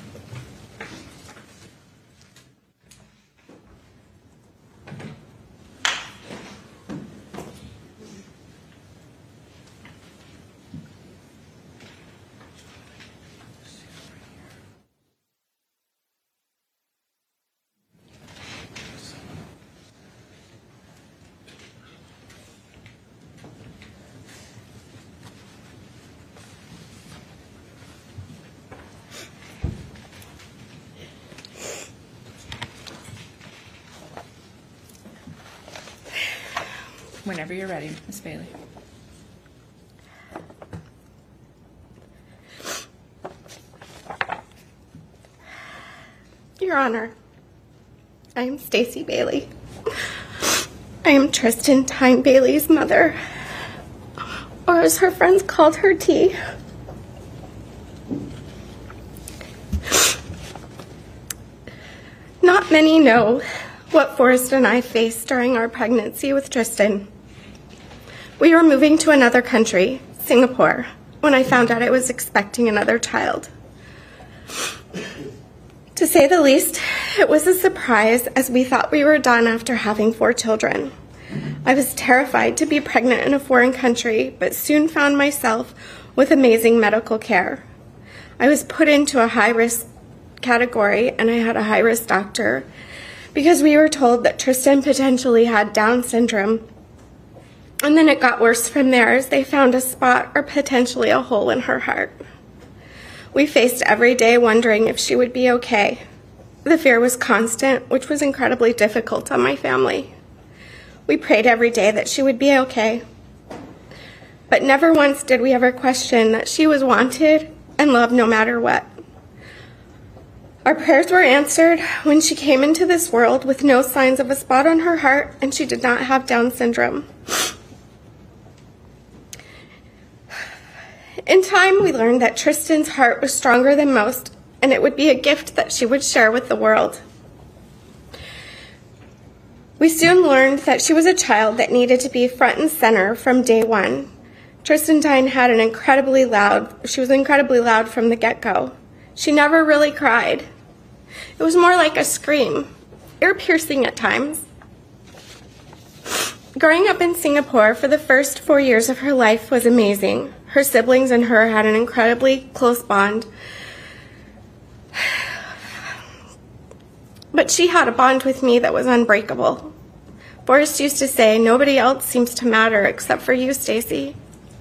Whenever you're ready, Miz Bailey. Your Honor, I am Stacy Bailey. I am Tristan Tyne Bailey's mother, or as her friends called her, T. Not many know what Forrest and I faced during our pregnancy with Tristan. We were moving to another country, Singapore, when I found out I was expecting another child. To say the least, it was a surprise as we thought we were done after having four children. I was terrified to be pregnant in a foreign country, but soon found myself with amazing medical care. I was put into a high-risk category, and I had a high-risk doctor because we were told that Tristan potentially had Down syndrome. And then it got worse from there as they found a spot or potentially a hole in her heart. We faced every day wondering if she would be okay. The fear was constant, which was incredibly difficult on my family. We prayed every day that she would be okay. But never once did we ever question that she was wanted and loved no matter what. Our prayers were answered when she came into this world with no signs of a spot on her heart, and she did not have Down syndrome. In time, we learned that Tristan's heart was stronger than most, and it would be a gift that she would share with the world. We soon learned that she was a child that needed to be front and center from day one. Tristantine had an incredibly loud, she was incredibly loud from the get-go. She never really cried. It was more like a scream, ear-piercing at times. Growing up in Singapore for the first four years of her life was amazing. Her siblings and her had an incredibly close bond. But she had a bond with me that was unbreakable. Forrest used to say, "Nobody else seems to matter except for you, Stacy."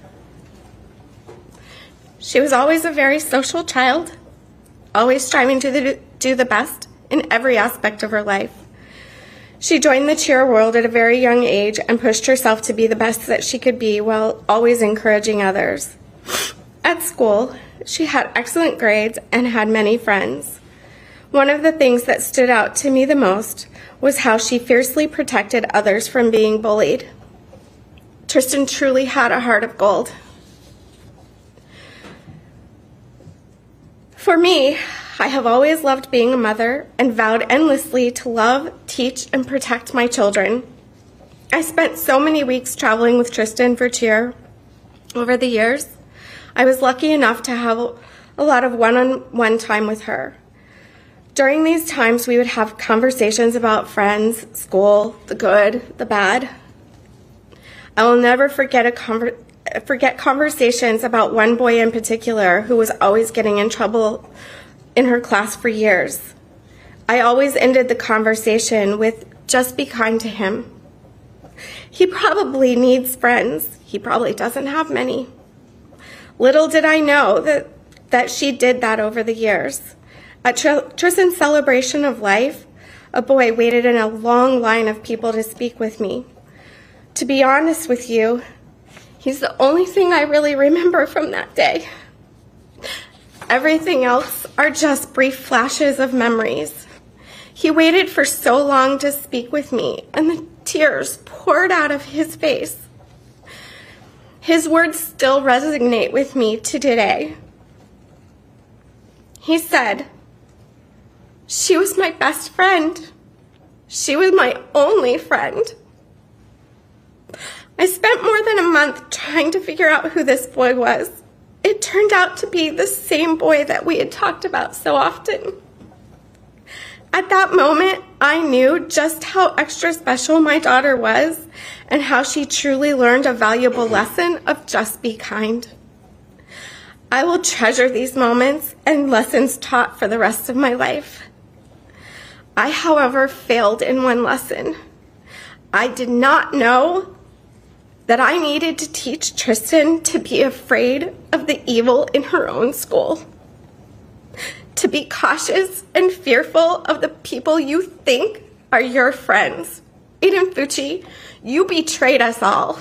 She was always a very social child, always striving to do the best in every aspect of her life. She joined the cheer world at a very young age and pushed herself to be the best that she could be while always encouraging others. At school, she had excellent grades and had many friends. One of the things that stood out to me the most was how she fiercely protected others from being bullied. Tristan truly had a heart of gold. For me, I have always loved being a mother and vowed endlessly to love, teach, and protect my children. I spent so many weeks traveling with Tristan for cheer over the years. I was lucky enough to have a lot of one-on-one time with her. During these times, we would have conversations about friends, school, the good, the bad. I will never forget a conver- forget conversations about one boy in particular who was always getting in trouble in her class for years. I always ended the conversation with, "Just be kind to him. He probably needs friends. He probably doesn't have many." Little did I know that, that she did that over the years. At Tr- Tristan's celebration of life, a boy waited in a long line of people to speak with me. To be honest with you, he's the only thing I really remember from that day. Everything else are just brief flashes of memories. He waited for so long to speak with me, and the tears poured out of his face. His words still resonate with me to today. He said, "She was my best friend. She was my only friend." I spent more than a month trying to figure out who this boy was. It turned out to be the same boy that we had talked about so often. At that moment, I knew just how extra special my daughter was and how she truly learned a valuable lesson of just be kind. I will treasure these moments and lessons taught for the rest of my life. I, however, failed in one lesson. I did not know that I needed to teach Tristan to be afraid of the evil in her own school, to be cautious and fearful of the people you think are your friends. Aiden Fucci, you betrayed us all.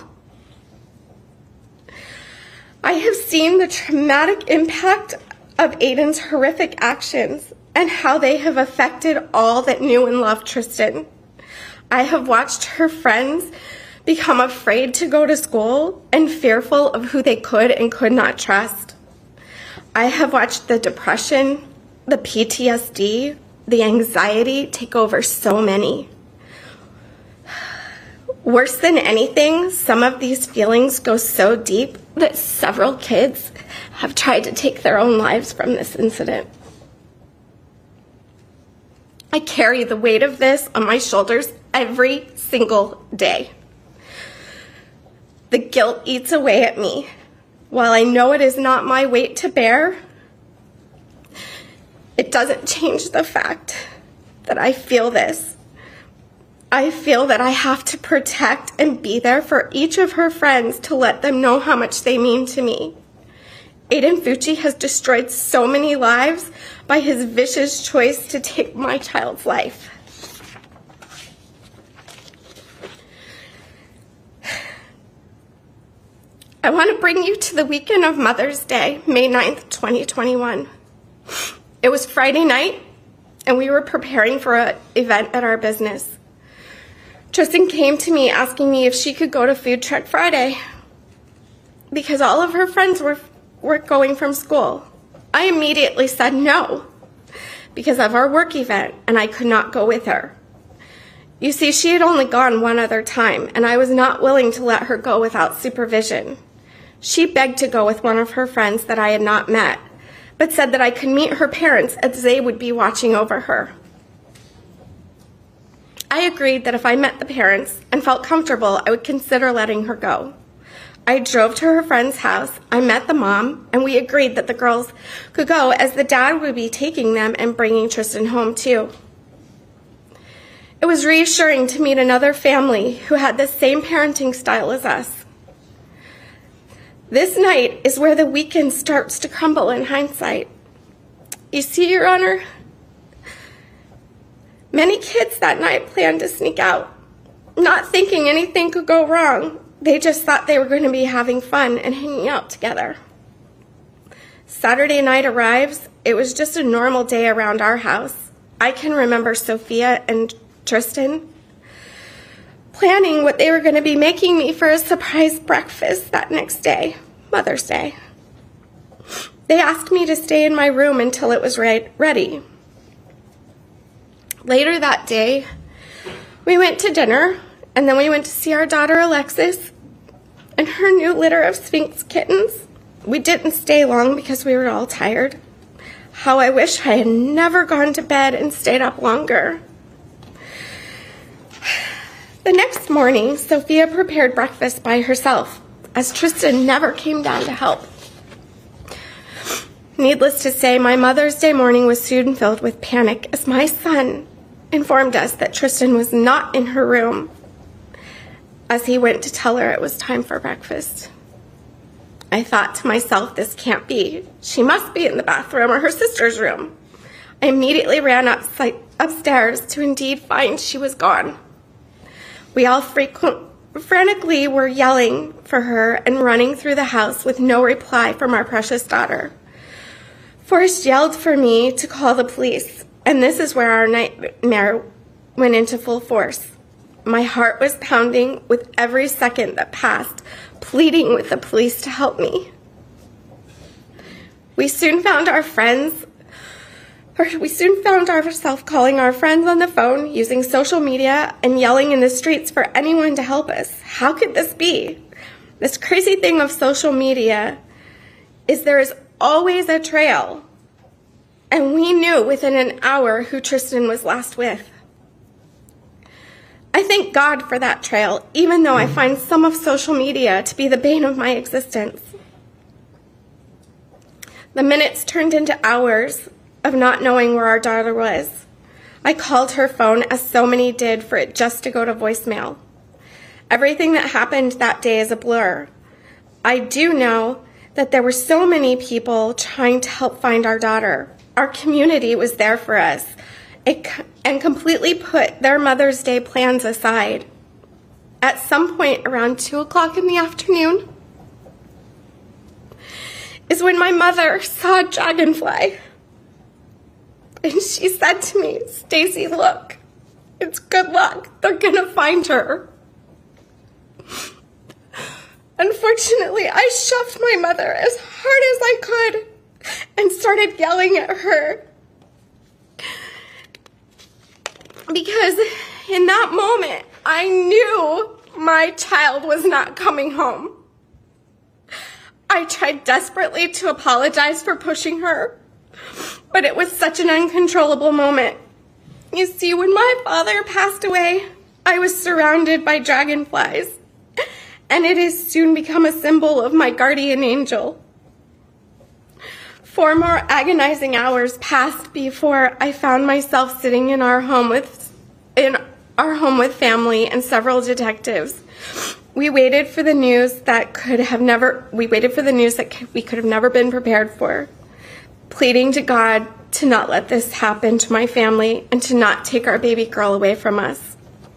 I have seen the traumatic impact of Aiden's horrific actions and how they have affected all that knew and loved Tristan. I have watched her friends become afraid to go to school and fearful of who they could and could not trust. I have watched the depression, the P T S D, the anxiety take over so many. Worse than anything, some of these feelings go so deep that several kids have tried to take their own lives from this incident. I carry the weight of this on my shoulders every single day. The guilt eats away at me. While I know it is not my weight to bear, it doesn't change the fact that I feel this. I feel that I have to protect and be there for each of her friends to let them know how much they mean to me. Aiden Fucci has destroyed so many lives by his vicious choice to take my child's life. I want to bring you to the weekend of Mother's Day, May ninth, twenty twenty-one. It was Friday night, and we were preparing for an event at our business. Tristan came to me asking me if she could go to Food Truck Friday because all of her friends were, were going from school. I immediately said no because of our work event, and I could not go with her. You see, she had only gone one other time, and I was not willing to let her go without supervision. She begged to go with one of her friends that I had not met, but said that I could meet her parents as they would be watching over her. I agreed that if I met the parents and felt comfortable, I would consider letting her go. I drove to her friend's house, I met the mom, and we agreed that the girls could go as the dad would be taking them and bringing Tristan home too. It was reassuring to meet another family who had the same parenting style as us. This night is where the weekend starts to crumble in hindsight. You see, Your Honor, many kids that night planned to sneak out, not thinking anything could go wrong. They just thought they were going to be having fun and hanging out together. Saturday night arrives. It was just a normal day around our house. I can remember Sophia and Tristan planning what they were going to be making me for a surprise breakfast that next day, Mother's Day. They asked me to stay in my room until it was right, ready. Later that day, we went to dinner, and then we went to see our daughter Alexis and her new litter of Sphinx kittens. We didn't stay long because we were all tired. How I wish I had never gone to bed and stayed up longer. The next morning, Sophia prepared breakfast by herself, as Tristan never came down to help. Needless to say, my Mother's Day morning was soon filled with panic as my son informed us that Tristan was not in her room as he went to tell her it was time for breakfast. I thought to myself, this can't be. She must be in the bathroom or her sister's room. I immediately ran up, upstairs to indeed find she was gone. We all frequent, frantically were yelling for her and running through the house with no reply from our precious daughter. Forrest yelled for me to call the police, and this is where our nightmare went into full force. My heart was pounding with every second that passed, pleading with the police to help me. We soon found our friends We soon found ourselves calling our friends on the phone, using social media, and yelling in the streets for anyone to help us. How could this be? This crazy thing of social media is there is always a trail, and we knew within an hour who Tristan was last with. I thank God for that trail, even though I find some of social media to be the bane of my existence. The minutes turned into hours of not knowing where our daughter was. I called her phone, as so many did, for it just to go to voicemail. Everything that happened that day is a blur. I do know that there were so many people trying to help find our daughter. Our community was there for us it, and completely put their Mother's Day plans aside. At some point around two o'clock in the afternoon is when my mother saw a dragonfly. And she said to me, "Stacy, look, it's good luck. They're gonna find her." Unfortunately, I shoved my mother as hard as I could and started yelling at her. Because in that moment, I knew my child was not coming home. I tried desperately to apologize for pushing her, but it was such an uncontrollable moment. You see, when my father passed away, I was surrounded by dragonflies, and it has soon become a symbol of my guardian angel. Four more agonizing hours passed before I found myself sitting in our home with, in our home with family and several detectives. We waited for the news that could have never, we waited for the news that we could have never been prepared for, pleading to God to not let this happen to my family and to not take our baby girl away from us.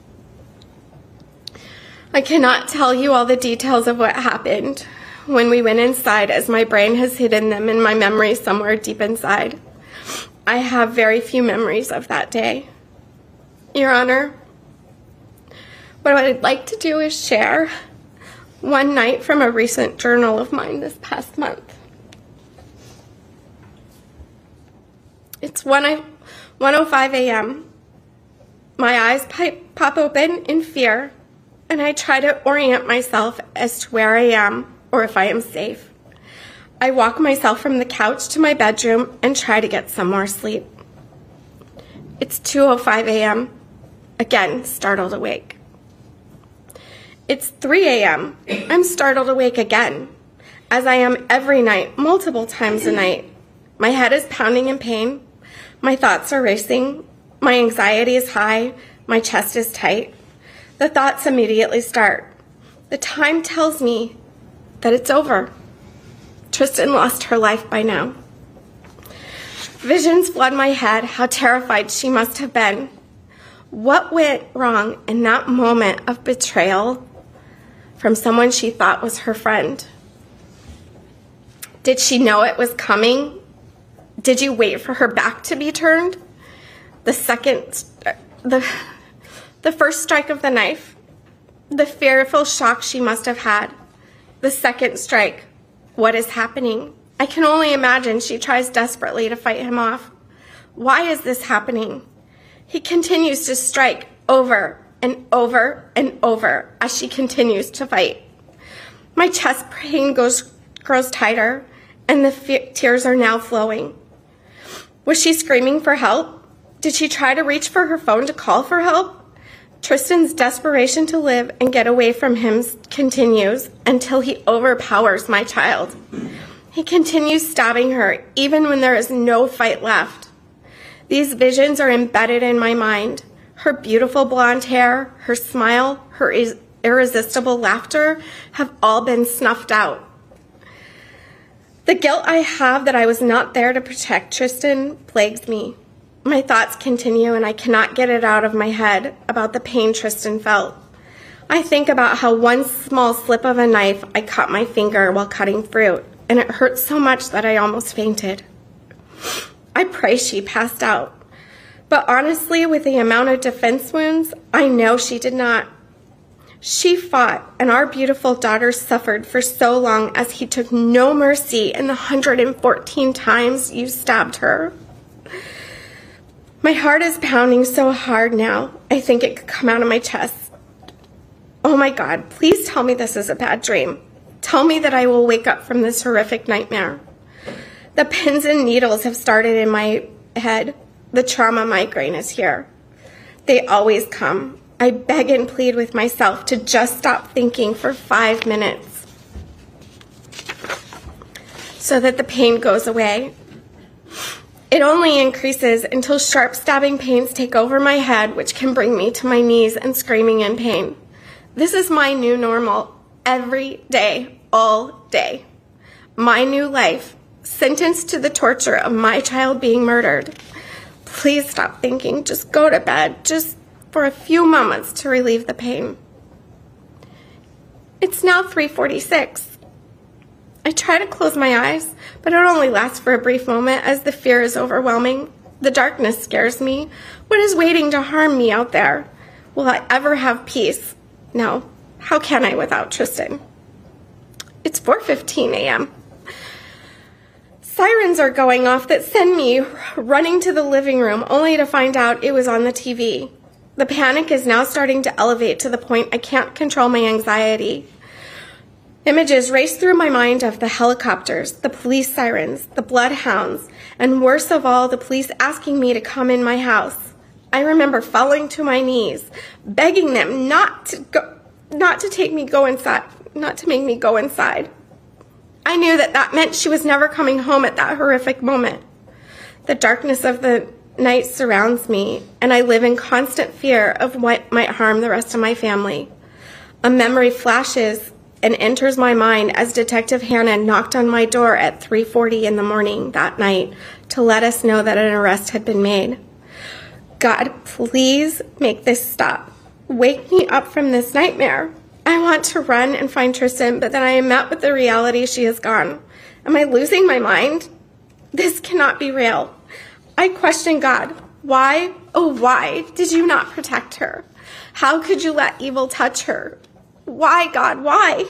I cannot tell you all the details of what happened when we went inside, as my brain has hidden them in my memory somewhere deep inside. I have very few memories of that day. Your Honor, what I'd like to do is share one night from a recent journal of mine this past month. It's one oh five a.m. My eyes pipe, pop open in fear, and I try to orient myself as to where I am or if I am safe. I walk myself from the couch to my bedroom and try to get some more sleep. It's two oh five a.m. Again, startled awake. It's three a.m. I'm startled awake again, as I am every night, multiple times a night. My head is pounding in pain. My thoughts are racing. My anxiety is high. My chest is tight. The thoughts immediately start. The time tells me that it's over. Tristan lost her life by now. Visions flood my head, how terrified she must have been. What went wrong in that moment of betrayal from someone she thought was her friend? Did she know it was coming? Did you wait for her back to be turned? The second, the, the first strike of the knife, the fearful shock she must have had. The second strike, what is happening? I can only imagine she tries desperately to fight him off. Why is this happening? He continues to strike over and over and over as she continues to fight. My chest pain goes, grows tighter, and the fe- tears are now flowing. Was she screaming for help? Did she try to reach for her phone to call for help? Tristan's desperation to live and get away from him continues until he overpowers my child. He continues stabbing her even when there is no fight left. These visions are embedded in my mind. Her beautiful blonde hair, her smile, her is- irresistible laughter have all been snuffed out. The guilt I have that I was not there to protect Tristan plagues me. My thoughts continue and I cannot get it out of my head about the pain Tristan felt. I think about how one small slip of a knife I cut my finger while cutting fruit, and it hurt so much that I almost fainted. I pray she passed out. But honestly, with the amount of defense wounds, I know she did not. She fought, and our beautiful daughter suffered for so long as he took no mercy in the one hundred fourteen times you stabbed her. My heart is pounding so hard now, I think it could come out of my chest. Oh my God, please tell me this is a bad dream. Tell me that I will wake up from this horrific nightmare. The pins and needles have started in my head. The trauma migraine is here. They always come. I beg and plead with myself to just stop thinking for five minutes so that the pain goes away. It only increases until sharp stabbing pains take over my head, which can bring me to my knees and screaming in pain. This is my new normal, every day, all day. My new life, sentenced to the torture of my child being murdered. Please stop thinking, just go to bed, just for a few moments to relieve the pain. It's now three forty-six. I try to close my eyes, but it only lasts for a brief moment as the fear is overwhelming. The darkness scares me. What is waiting to harm me out there? Will I ever have peace? No. How can I without Tristan? It's four fifteen a.m. Sirens are going off that send me running to the living room only to find out it was on the T V. The panic is now starting to elevate to the point I can't control my anxiety. Images race through my mind of the helicopters, the police sirens, the bloodhounds, and worst of all, the police asking me to come in my house. I remember falling to my knees, begging them not to go, not to take me go inside, not to make me go inside. I knew that that meant she was never coming home at that horrific moment. The darkness of the night surrounds me, and I live in constant fear of what might harm the rest of my family. A memory flashes and enters my mind as Detective Hannah knocked on my door at three forty in the morning that night to let us know that an arrest had been made. God, please make this stop. Wake me up from this nightmare. I want to run and find Tristan, but then I am met with the reality she is gone. Am I losing my mind? This cannot be real. I questioned God. Why, oh why, did you not protect her? How could you let evil touch her? Why, God, why?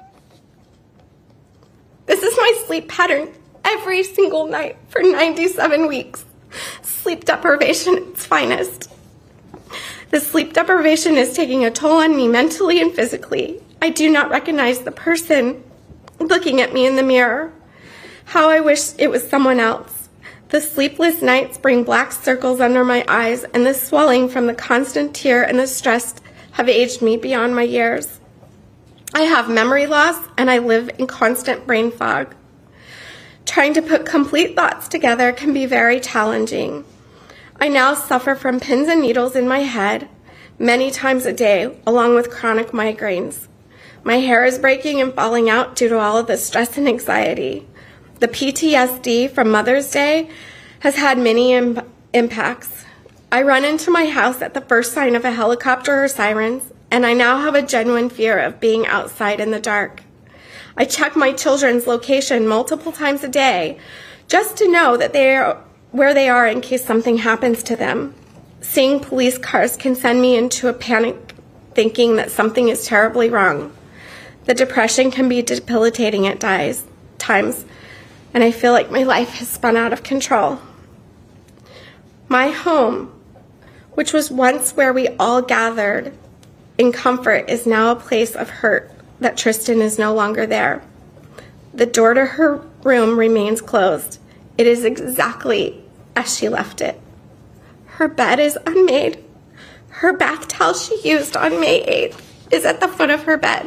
This is my sleep pattern every single night for ninety-seven weeks. Sleep deprivation at its finest. The sleep deprivation is taking a toll on me mentally and physically. I do not recognize the person looking at me in the mirror. How I wish it was someone else. The sleepless nights bring black circles under my eyes, and the swelling from the constant tear and the stress have aged me beyond my years. I have memory loss, and I live in constant brain fog. Trying to put complete thoughts together can be very challenging. I now suffer from pins and needles in my head many times a day, along with chronic migraines. My hair is breaking and falling out due to all of the stress and anxiety. The P T S D from Mother's Day has had many imp- impacts. I run into my house at the first sign of a helicopter or sirens, and I now have a genuine fear of being outside in the dark. I check my children's location multiple times a day just to know that they are where they are in case something happens to them. Seeing police cars can send me into a panic, thinking that something is terribly wrong. The depression can be debilitating at times, and I feel like my life has spun out of control. My home, which was once where we all gathered in comfort, is now a place of hurt that Tristan is no longer there. The door to her room remains closed. It is exactly as she left it. Her bed is unmade. Her bath towel she used on May eighth is at the foot of her bed.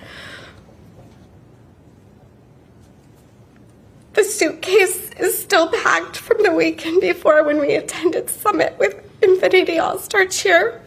The suitcase is still packed from the weekend before when we attended Summit with Infinity All-Star Cheer.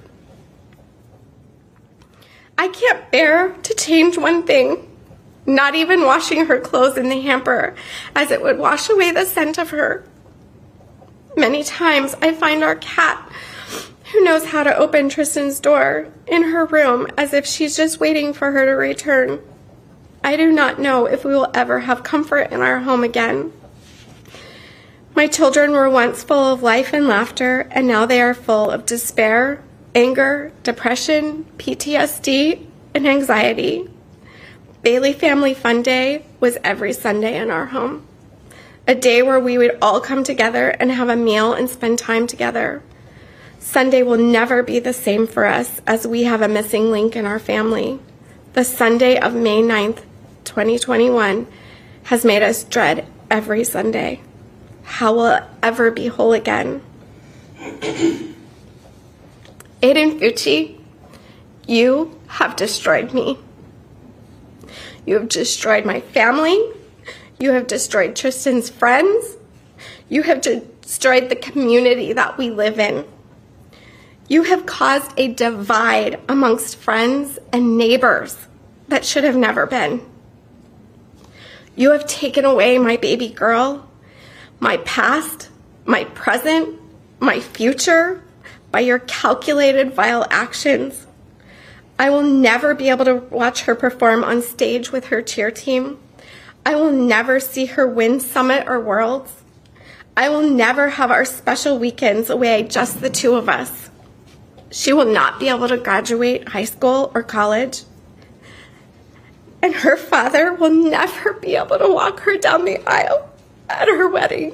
I can't bear to change one thing, not even washing her clothes in the hamper, as it would wash away the scent of her. Many times I find our cat, who knows how to open Tristan's door, in her room as if she's just waiting for her to return. I do not know if we will ever have comfort in our home again. My children were once full of life and laughter, and now they are full of despair, anger, depression, P T S D, and anxiety. Bailey Family Fun Day was every Sunday in our home. A day where we would all come together and have a meal and spend time together. Sunday will never be the same for us, as we have a missing link in our family. The Sunday of May ninth, twenty twenty-one has made us dread every Sunday. How will it ever be whole again? Aiden Fucci, you have destroyed me. You have destroyed my family. You have destroyed Tristan's friends. You have destroyed the community that we live in. You have caused a divide amongst friends and neighbors that should have never been. You have taken away my baby girl, my past, my present, my future, by your calculated, vile actions. I will never be able to watch her perform on stage with her cheer team. I will never see her win Summit or Worlds. I will never have our special weekends away, just the two of us. She will not be able to graduate high school or college. And her father will never be able to walk her down the aisle at her wedding.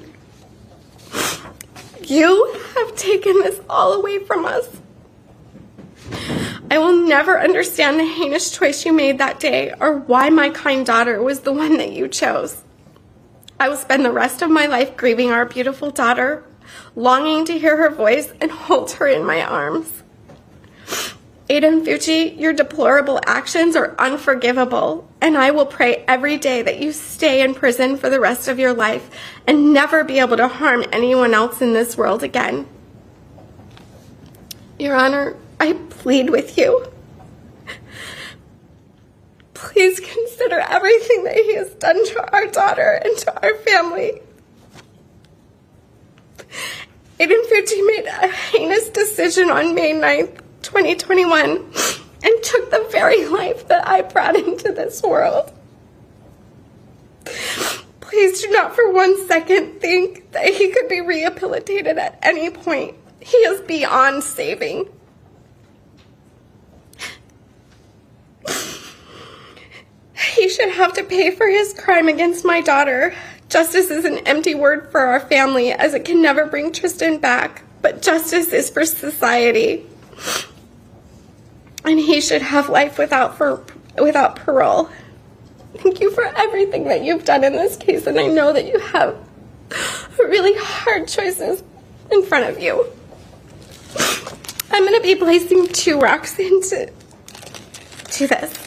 You have taken this all away from us. I will never understand the heinous choice you made that day, or why my kind daughter was the one that you chose. I will spend the rest of my life grieving our beautiful daughter, longing to hear her voice and hold her in my arms. Aiden Fucci, your deplorable actions are unforgivable, and I will pray every day that you stay in prison for the rest of your life and never be able to harm anyone else in this world again. Your Honor, I plead with you. Please consider everything that he has done to our daughter and to our family. Aiden Fucci made a heinous decision on May ninth, twenty twenty-one, and took the very life that I brought into this world. Please do not for one second think that he could be rehabilitated at any point. He is beyond saving. He should have to pay for his crime against my daughter. Justice is an empty word for our family, as it can never bring Tristan back. But justice is for society. And he should have life without, for, without parole. Thank you for everything that you've done in this case, and I know that you have really hard choices in front of you. I'm going to be placing two rocks into to this.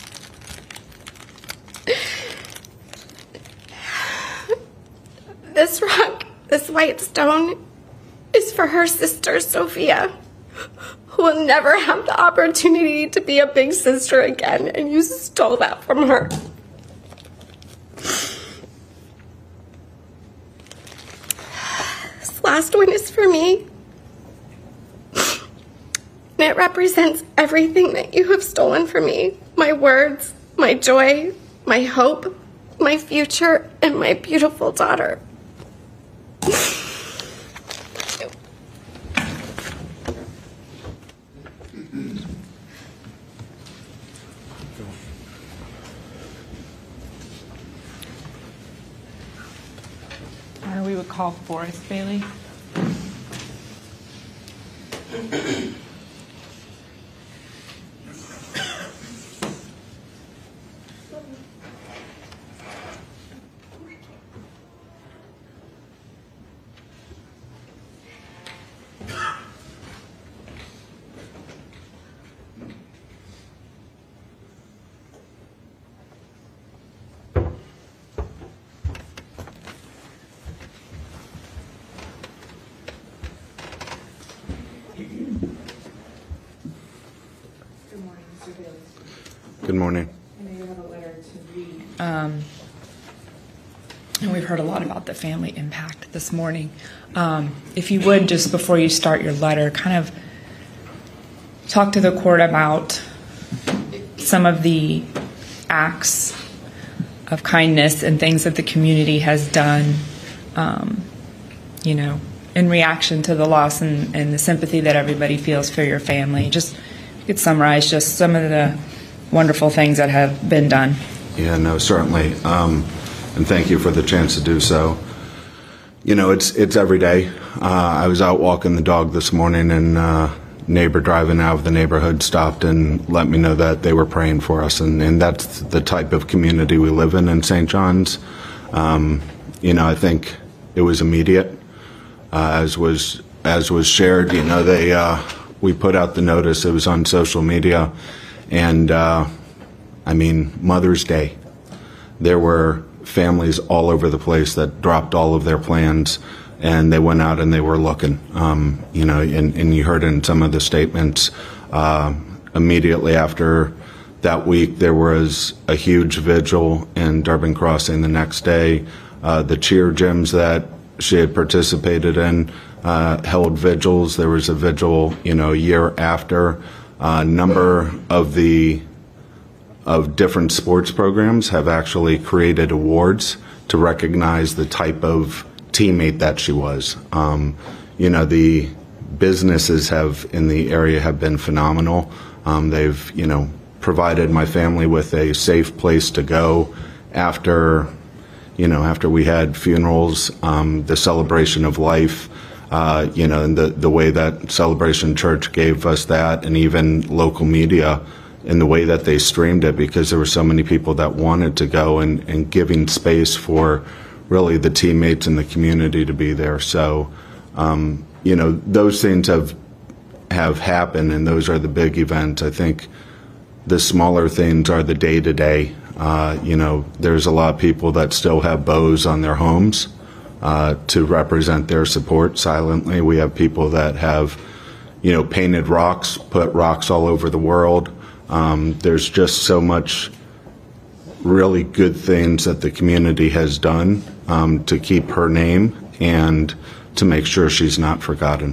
This rock, this white stone, is for her sister, Sophia, who will never have the opportunity to be a big sister again, and you stole that from her. This last one is for me, and it represents everything that you have stolen from me. My words, my joy, my hope, my future, and my beautiful daughter. Or we would call Forrest Bailey. Good morning. I know you have a letter to read. Um, and we've heard a lot about the family impact this morning. Um, if you would, just before you start your letter, kind of talk to the court about some of the acts of kindness and things that the community has done, um, you know, in reaction to the loss and, and the sympathy that everybody feels for your family. Just, if you could summarize just some of the wonderful things that have been done. Yeah, no, certainly. Um, and thank you for the chance to do so. You know, it's it's every day. Uh, I was out walking the dog this morning, and uh, neighbor driving out of the neighborhood stopped and let me know that they were praying for us. And, and that's the type of community we live in in Saint John's. Um, you know, I think it was immediate, uh, as was as was shared. You know, they uh, we put out the notice. It was on social media. And, uh, I mean, Mother's Day, there were families all over the place that dropped all of their plans, and they went out and they were looking. Um, you know, and, and you heard in some of the statements, uh, immediately after that week, there was a huge vigil in Durbin Crossing the next day. Uh, the cheer gyms that she had participated in uh, held vigils. There was a vigil, you know, a year after. A uh, number of the of different sports programs have actually created awards to recognize the type of teammate that she was. Um, you know, the businesses have in the area have been phenomenal. Um, they've, you know, provided my family with a safe place to go after, you know, after we had funerals, um, the celebration of life. Uh, you know, and the, the way that Celebration Church gave us that, and even local media in the way that they streamed it, because there were so many people that wanted to go, and, and giving space for really the teammates in the community to be there. So, um, you know, those things have have happened, and those are the big events. I think the smaller things are the day-to-day. Uh, you know, there's a lot of people that still have bows on their homes. Uh, to represent their support silently. We have people that have, you know, painted rocks, put rocks all over the world. Um, there's just so much really good things that the community has done um, to keep her name and to make sure she's not forgotten.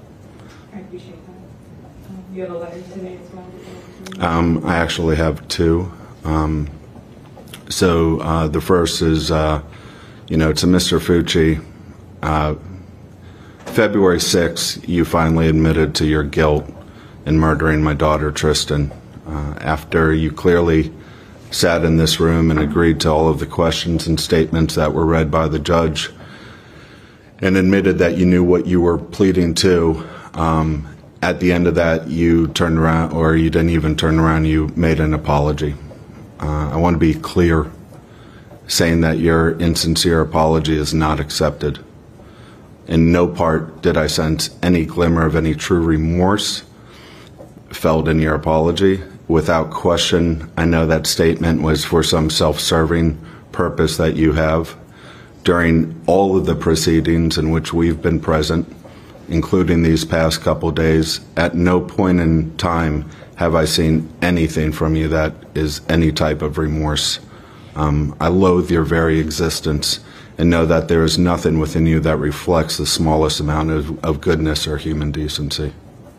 I appreciate that. Um, you have a letter today as well? Um, I actually have two. Um, so uh, the first is uh, You know, to Mister Fucci, uh, February sixth, you finally admitted to your guilt in murdering my daughter, Tristan, uh, after you clearly sat in this room and agreed to all of the questions and statements that were read by the judge and admitted that you knew what you were pleading to. Um, at the end of that, you turned around, or you didn't even turn around, you made an apology. Uh, I want to be clear, saying that your insincere apology is not accepted. In no part did I sense any glimmer of any true remorse felt in your apology. Without question, I know that statement was for some self-serving purpose that you have. During all of the proceedings in which we've been present, including these past couple days, at no point in time have I seen anything from you that is any type of remorse. Um, I loathe your very existence and know that there is nothing within you that reflects the smallest amount of, of goodness or human decency.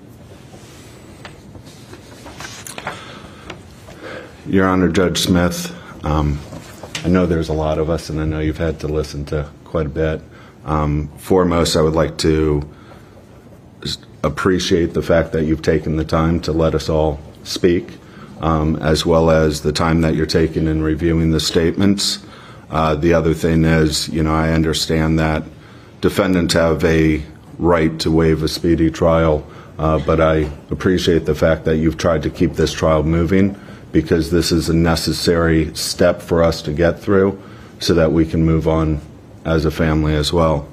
Your Honor, Judge Smith, um, I know there's a lot of us, and I know you've had to listen to quite a bit. Um, foremost, I would like to appreciate the fact that you've taken the time to let us all speak, um, as well as the time that you're taking in reviewing the statements. Uh, the other thing is, you know, I understand that defendants have a right to waive a speedy trial, uh, but I appreciate the fact that you've tried to keep this trial moving, because this is a necessary step for us to get through so that we can move on as a family as well.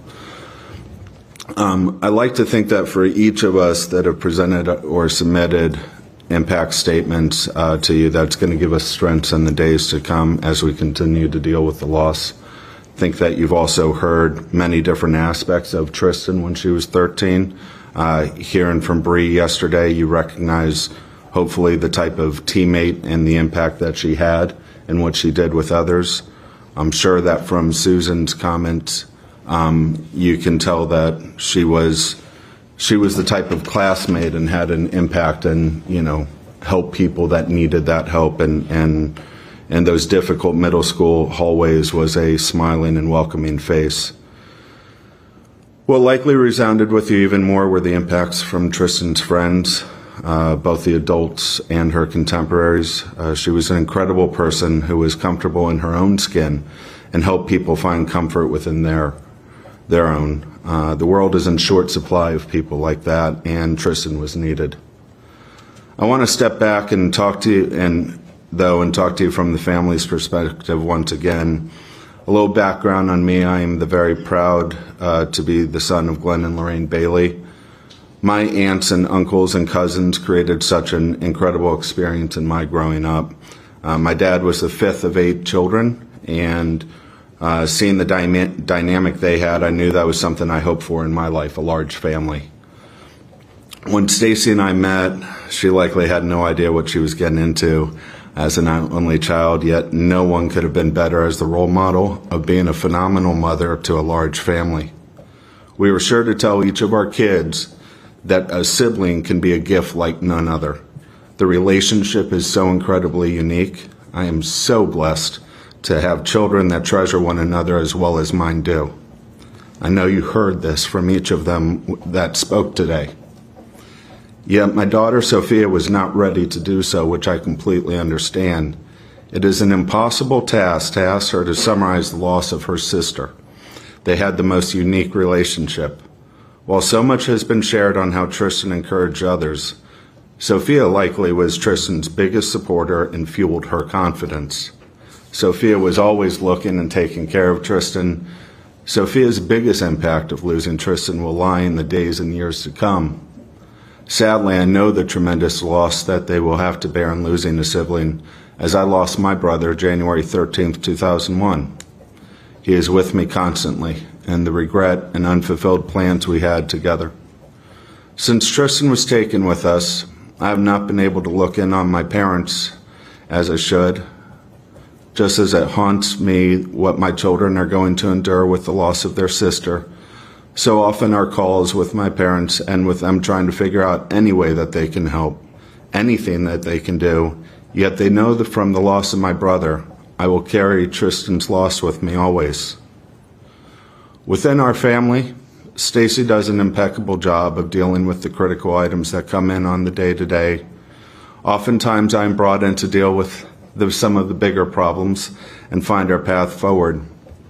Um, I like to think that for each of us that have presented or submitted impact statements uh, to you, that's going to give us strength in the days to come as we continue to deal with the loss. I think that you've also heard many different aspects of Tristan when she was thirteen. Uh, hearing from Bree yesterday, you recognize hopefully the type of teammate and the impact that she had and what she did with others. I'm sure that from Susan's comments, um, you can tell that she was she was the type of classmate and had an impact and, you know, helped people that needed that help, and and and those difficult middle school hallways was a smiling and welcoming face. What likely resounded with you even more were the impacts from Tristan's friends, Uh, both the adults and her contemporaries. Uh, she was an incredible person who was comfortable in her own skin and helped people find comfort within their their own. Uh, the world is in short supply of people like that, and Tristan was needed. I want to step back and talk to you, and though, and talk to you from the family's perspective once again. A little background on me: I am the very proud uh, to be the son of Glenn and Lorraine Bailey. My aunts and uncles and cousins created such an incredible experience in my growing up. Uh, my dad was the fifth of eight children, and uh, seeing the dyma- dynamic they had, I knew that was something I hoped for in my life, a large family. When Stacy and I met, she likely had no idea what she was getting into as an only child, yet no one could have been better as the role model of being a phenomenal mother to a large family. We were sure to tell each of our kids that a sibling can be a gift like none other. The relationship is so incredibly unique. I am so blessed to have children that treasure one another as well as mine do. I know you heard this from each of them that spoke today. Yet my daughter Sophia was not ready to do so, which I completely understand. It is an impossible task to ask her to summarize the loss of her sister. They had the most unique relationship. While so much has been shared on how Tristan encouraged others, Sophia likely was Tristan's biggest supporter and fueled her confidence. Sophia was always looking and taking care of Tristan. Sophia's biggest impact of losing Tristan will lie in the days and years to come. Sadly, I know the tremendous loss that they will have to bear in losing a sibling, as I lost my brother January thirteenth, two thousand one. He is with me constantly, and the regret and unfulfilled plans we had together. Since Tristan was taken with us, I have not been able to look in on my parents as I should, just as it haunts me what my children are going to endure with the loss of their sister. So often our calls with my parents end with them trying to figure out any way that they can help, anything that they can do, yet they know that from the loss of my brother, I will carry Tristan's loss with me always. Within our family, Stacy does an impeccable job of dealing with the critical items that come in on the day-to-day. Oftentimes, I'm brought in to deal with the, some of the bigger problems and find our path forward.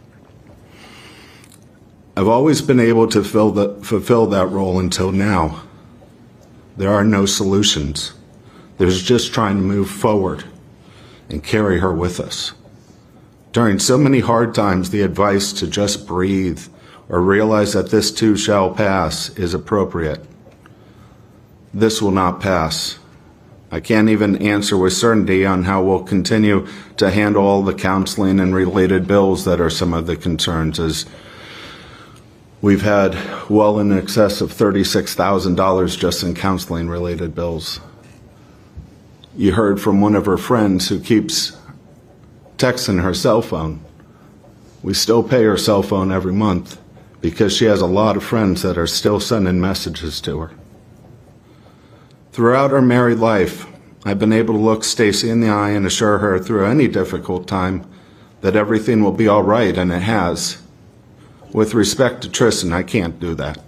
I've always been able to fill the, fulfill that role until now. There are no solutions. There's just trying to move forward and carry her with us. During so many hard times, the advice to just breathe or realize that this too shall pass is appropriate. This will not pass. I can't even answer with certainty on how we'll continue to handle all the counseling and related bills that are some of the concerns, as we've had well in excess of thirty-six thousand dollars just in counseling related bills. You heard from one of her friends who keeps texting her cell phone. We still pay her cell phone every month because she has a lot of friends that are still sending messages to her. Throughout our married life, I've been able to look Stacy in the eye and assure her through any difficult time that everything will be all right, and it has. With respect to Tristan, I can't do that.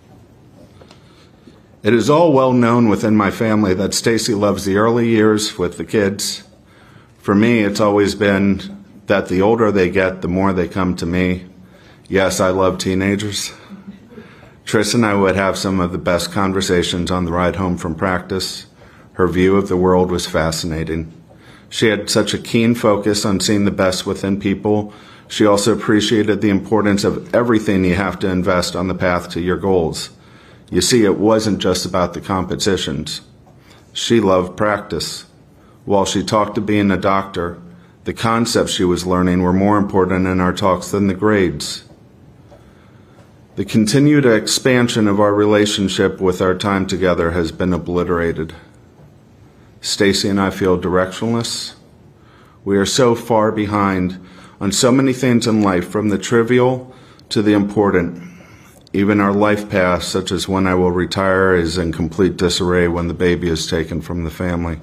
It is all well known within my family that Stacy loves the early years with the kids. For me, it's always been that the older they get, the more they come to me. Yes, I love teenagers. Tristan and I would have some of the best conversations on the ride home from practice. Her view of the world was fascinating. She had such a keen focus on seeing the best within people. She also appreciated the importance of everything you have to invest on the path to your goals. You see, it wasn't just about the competitions. She loved practice. While she talked of being a doctor, the concepts she was learning were more important in our talks than the grades. The continued expansion of our relationship with our time together has been obliterated. Stacy and I feel directionless. We are so far behind on so many things in life, from the trivial to the important. Even our life path, such as when I will retire, is in complete disarray when the baby is taken from the family.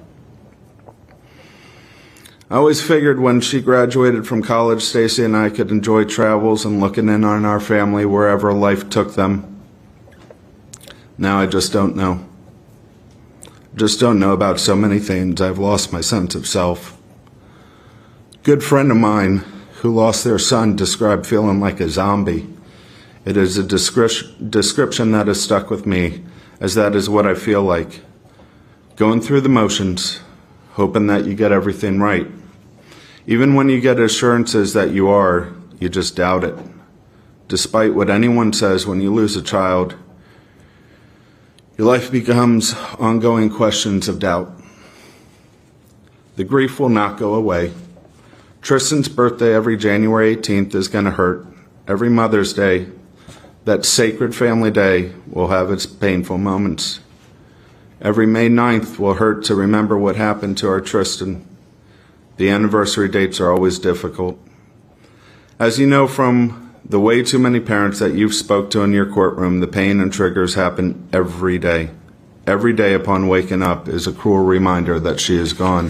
I always figured when she graduated from college, Stacy and I could enjoy travels and looking in on our family wherever life took them. Now I just don't know. Just don't know about so many things. I've lost my sense of self. A good friend of mine who lost their son described feeling like a zombie. It is a descri- description that has stuck with me, as that is what I feel like. Going through the motions, hoping that you get everything right. Even when you get assurances that you are, you just doubt it. Despite what anyone says, when you lose a child, your life becomes ongoing questions of doubt. The grief will not go away. Tristan's birthday every January eighteenth is going to hurt. Every Mother's Day, that sacred family day, will have its painful moments. Every May ninth will hurt to remember what happened to our Tristan. The anniversary dates are always difficult. As you know from the way too many parents that you've spoke to in your courtroom, the pain and triggers happen every day. Every day upon waking up is a cruel reminder that she is gone.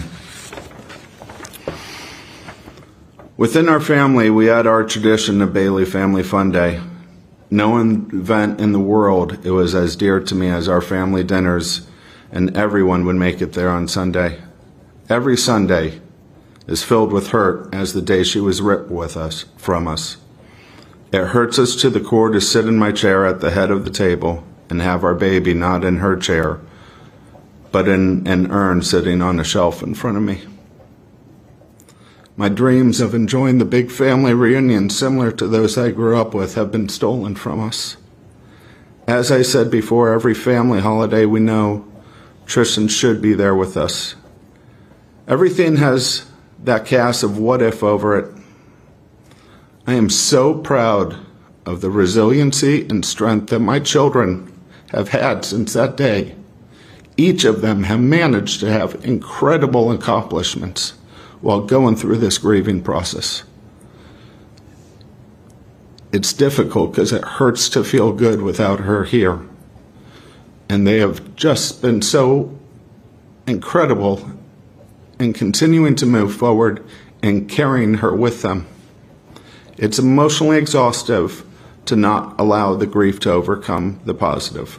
Within our family, we had our tradition of Bailey Family Fun Day. No event in the world it was as dear to me as our family dinners, and everyone would make it there on Sunday. Every Sunday is filled with hurt as the day she was ripped with us, from us. It hurts us to the core to sit in my chair at the head of the table and have our baby not in her chair, but in an urn sitting on a shelf in front of me. My dreams of enjoying the big family reunion similar to those I grew up with have been stolen from us. As I said before, every family holiday we know, Tristan should be there with us. Everything has that cast of what if over it. I am so proud of the resiliency and strength that my children have had since that day. Each of them have managed to have incredible accomplishments while going through this grieving process. It's difficult because it hurts to feel good without her here. And they have just been so incredible in continuing to move forward and carrying her with them. It's emotionally exhaustive to not allow the grief to overcome the positive.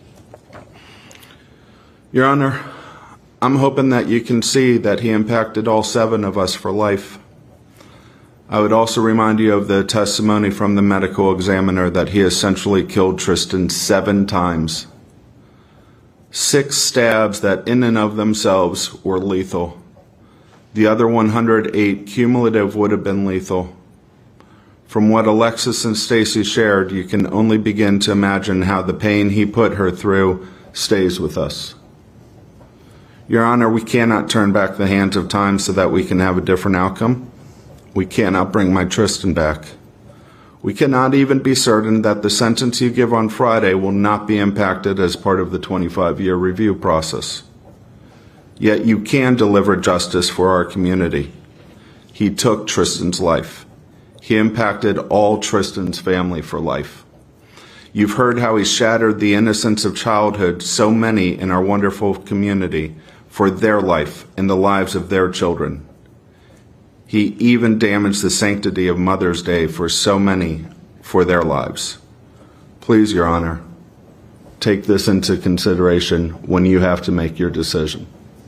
Your Honor, I'm hoping that you can see that he impacted all seven of us for life. I would also remind you of the testimony from the medical examiner that he essentially killed Tristan seven times. Six stabs that in and of themselves were lethal. The other one hundred eight cumulative would have been lethal. From what Alexis and Stacy shared, you can only begin to imagine how the pain he put her through stays with us. Your Honor, we cannot turn back the hands of time so that we can have a different outcome. We cannot bring my Tristan back. We cannot even be certain that the sentence you give on Friday will not be impacted as part of the twenty-five year review process. Yet you can deliver justice for our community. He took Tristan's life. He impacted all Tristan's family for life. You've heard how he shattered the innocence of childhood so many in our wonderful community for their life and the lives of their children. He even damaged the sanctity of Mother's Day for so many for their lives. Please, Your Honor, take this into consideration when you have to make your decision.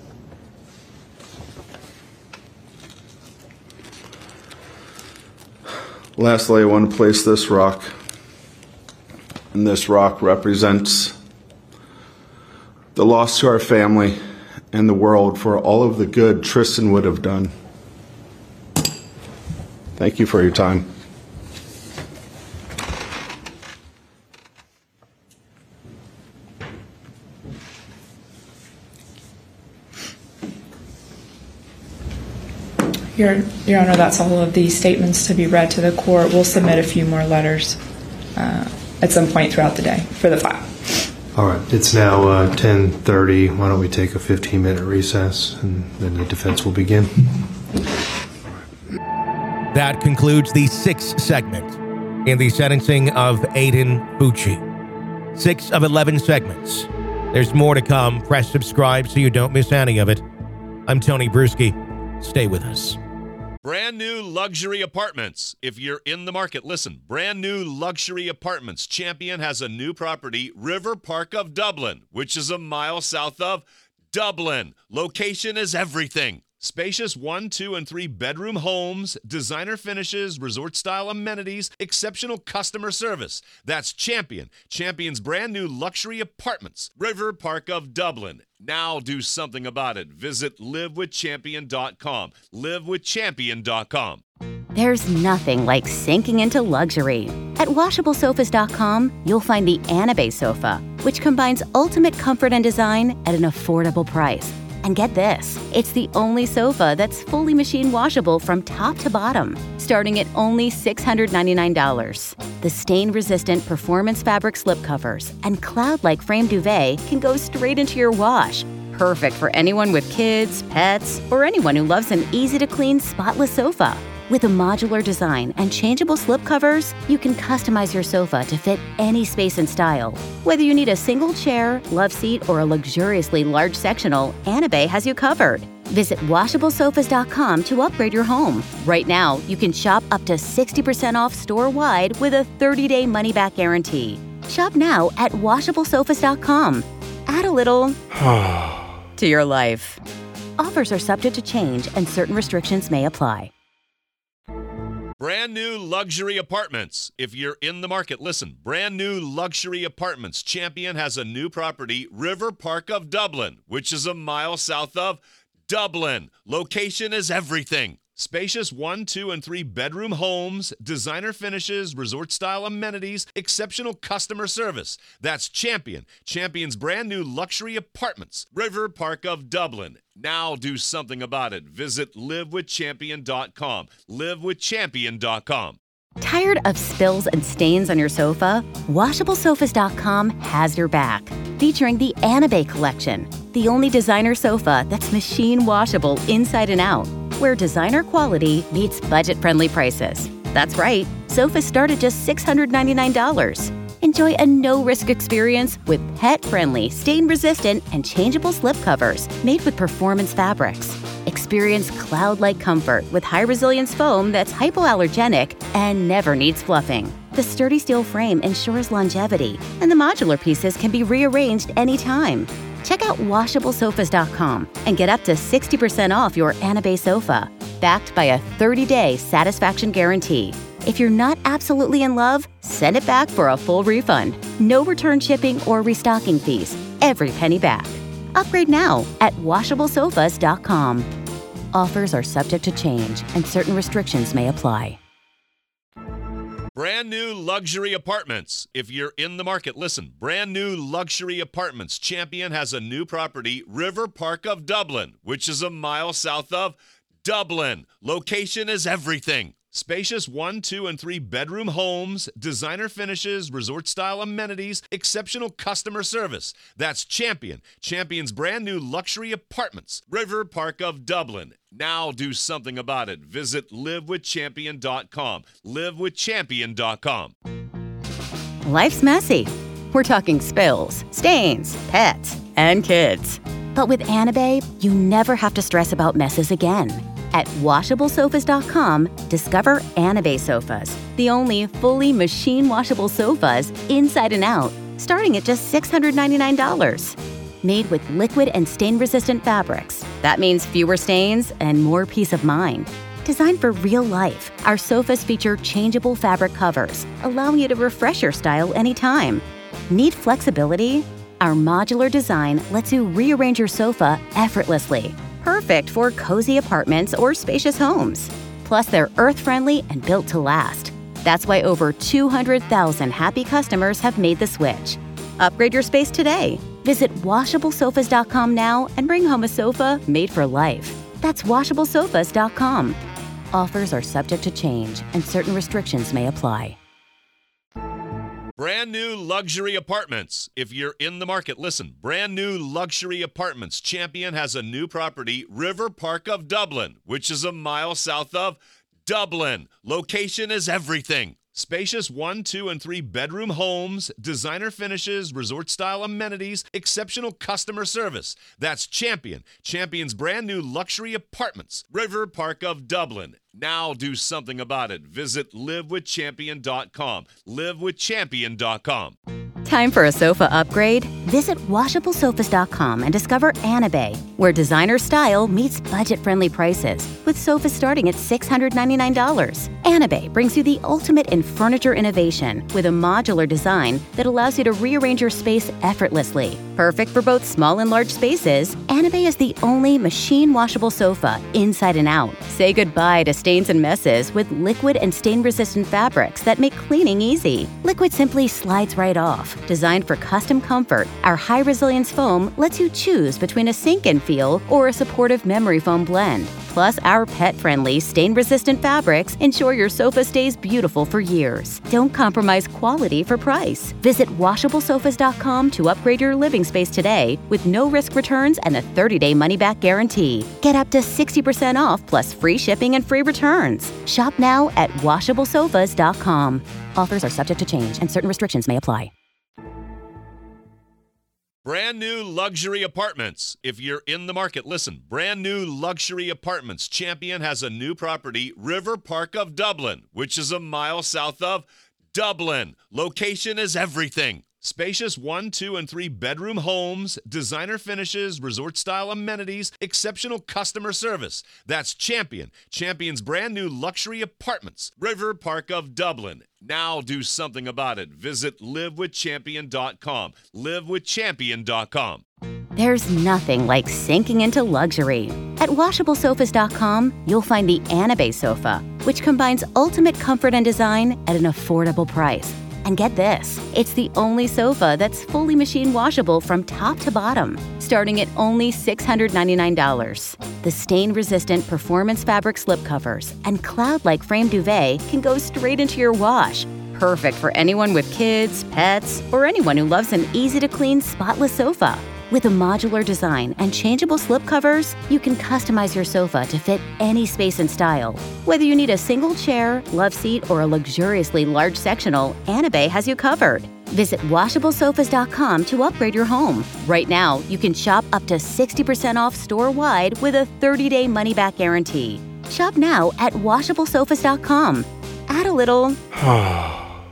Lastly, I want to place this rock. And this rock represents the loss to our family and the world for all of the good Tristan would have done. Thank you for your time. Your, Your Honor, that's all of these statements to be read to the court. We'll submit a few more letters uh, at some point throughout the day for the file. All right, it's now uh, ten thirty. Why don't we take a fifteen minute recess and then the defense will begin. That concludes the sixth segment in the sentencing of Aiden Fucci. Six of eleven segments. There's more to come. Press subscribe so you don't miss any of it. I'm Tony Bruschi. Stay with us. Brand new luxury apartments. If you're in the market, listen. Brand new luxury apartments. Champion has a new property, River Park of Dublin, which is a mile south of Dublin. Location is everything. Spacious one, two, and three bedroom homes, designer finishes, resort-style amenities, exceptional customer service. That's Champion. Champion's brand new luxury apartments. River Park of Dublin. Now do something about it. Visit live with champion dot com. live with champion dot com. There's nothing like sinking into luxury. At washable sofas dot com, you'll find the Anabay sofa, which combines ultimate comfort and design at an affordable price. And get this, it's the only sofa that's fully machine washable from top to bottom, starting at only six hundred ninety-nine dollars. The stain-resistant performance fabric slipcovers and cloud-like frame duvet can go straight into your wash. Perfect for anyone with kids, pets, or anyone who loves an easy-to-clean, spotless sofa. With a modular design and changeable slipcovers, you can customize your sofa to fit any space and style. Whether you need a single chair, love seat, or a luxuriously large sectional, Anabay has you covered. Visit washable sofas dot com to upgrade your home. Right now, you can shop up to sixty percent off store-wide with a thirty day money-back guarantee. Shop now at washable sofas dot com. Add a little to your life. Offers are subject to change and certain restrictions may apply. Brand new luxury apartments. If you're in the market, listen. Brand new luxury apartments. Champion has a new property, River Park of Dublin, which is a mile south of Dublin. Location is everything. Spacious one, two, and three bedroom homes, designer finishes, resort-style amenities, exceptional customer service. That's Champion. Champion's brand new luxury apartments. River Park of Dublin. Now do something about it. Visit live with champion dot com. live with champion dot com. Tired of spills and stains on your sofa? washable sofas dot com has your back. Featuring the Anabay collection, the only designer sofa that's machine washable inside and out, where designer quality meets budget-friendly prices. That's right, sofas start at just six hundred ninety-nine dollars. Enjoy a no-risk experience with pet-friendly, stain-resistant, and changeable slipcovers made with performance fabrics. Experience cloud-like comfort with high-resilience foam that's hypoallergenic and never needs fluffing. The sturdy steel frame ensures longevity, and the modular pieces can be rearranged anytime. Check out washable sofas dot com and get up to sixty percent off your Anabay sofa, backed by a thirty-day satisfaction guarantee. If you're not absolutely in love, send it back for a full refund. No return shipping or restocking fees. Every penny back. Upgrade now at washable sofas dot com. Offers are subject to change and certain restrictions may apply. Brand new luxury apartments. If you're in the market, listen. Brand new luxury apartments. Champion has a new property, River Park of Dublin, which is a mile south of Dublin. Location is everything. Spacious one, two, and three bedroom homes, designer finishes, resort-style amenities, exceptional customer service. That's Champion. Champion's brand new luxury apartments, River Park of Dublin. Now do something about it. Visit live with champion dot com. live with champion dot com. Life's messy. We're talking spills, stains, pets, and kids. But with Anabay, you never have to stress about messes again. At washable sofas dot com, discover Anabay sofas, the only fully machine washable sofas inside and out, starting at just six hundred ninety-nine dollars. Made with liquid and stain-resistant fabrics. That means fewer stains and more peace of mind. Designed for real life, our sofas feature changeable fabric covers, allowing you to refresh your style anytime. Need flexibility? Our modular design lets you rearrange your sofa effortlessly. Perfect for cozy apartments or spacious homes. Plus, they're earth-friendly and built to last. That's why over two hundred thousand happy customers have made the switch. Upgrade your space today. Visit washable sofas dot com now and bring home a sofa made for life. That's washable sofas dot com. Offers are subject to change and certain restrictions may apply. Brand new luxury apartments. If you're in the market, listen. Brand new luxury apartments. Champion has a new property, River Park of Dublin, which is a mile south of Dublin. Location is everything. Spacious one, two, and three bedroom homes, designer finishes, resort-style amenities, exceptional customer service. That's Champion. Champion's brand new luxury apartments, River Park of Dublin. Now do something about it. Visit live with champion dot com. live with champion dot com. Time for a sofa upgrade? Visit washable sofas dot com and discover Anabay, where designer style meets budget-friendly prices, with sofas starting at six hundred ninety-nine dollars. Anabay brings you the ultimate in furniture innovation with a modular design that allows you to rearrange your space effortlessly. Perfect for both small and large spaces, Anabay is the only machine washable sofa inside and out. Say goodbye to stains and messes with liquid and stain-resistant fabrics that make cleaning easy. Liquid simply slides right off. Designed for custom comfort, our high-resilience foam lets you choose between a sink-in feel or a supportive memory foam blend. Plus, our pet-friendly, stain-resistant fabrics ensure your sofa stays beautiful for years. Don't compromise quality for price. Visit washable sofas dot com to upgrade your living space today with no-risk returns and a thirty-day money-back guarantee. Get up to sixty percent off plus free shipping and free returns. Shop now at washable sofas dot com. Offers are subject to change and certain restrictions may apply. Brand new luxury apartments. If you're in the market, listen. Brand new luxury apartments. Champion has a new property, River Park of Dublin, which is a mile south of Dublin. Location is everything. Spacious one, two, and three bedroom homes, designer finishes, resort-style amenities, exceptional customer service. That's Champion. Champion's brand new luxury apartments, River Park of Dublin. Now do something about it. Visit live with champion dot com. live with champion dot com. There's nothing like sinking into luxury. At washable sofas dot com, you'll find the Anabay sofa, which combines ultimate comfort and design at an affordable price. And get this, it's the only sofa that's fully machine washable from top to bottom, starting at only six hundred ninety-nine dollars. The stain-resistant performance fabric slipcovers and cloud-like frame duvet can go straight into your wash. Perfect for anyone with kids, pets, or anyone who loves an easy-to-clean, spotless sofa. With a modular design and changeable slipcovers, you can customize your sofa to fit any space and style. Whether you need a single chair, love seat, or a luxuriously large sectional, Anabay has you covered. Visit washable sofas dot com to upgrade your home. Right now, you can shop up to sixty percent off store-wide with a thirty-day money-back guarantee. Shop now at washable sofas dot com. Add a little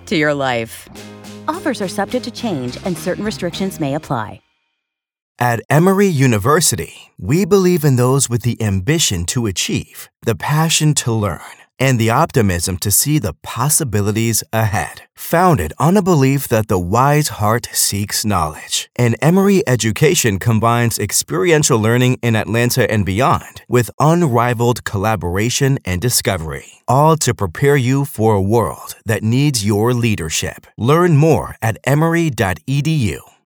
to your life. Offers are subject to change and certain restrictions may apply. At Emory University, we believe in those with the ambition to achieve, the passion to learn, and the optimism to see the possibilities ahead. Founded on a belief that the wise heart seeks knowledge, and Emory education combines experiential learning in Atlanta and beyond with unrivaled collaboration and discovery, all to prepare you for a world that needs your leadership. Learn more at emory dot e d u.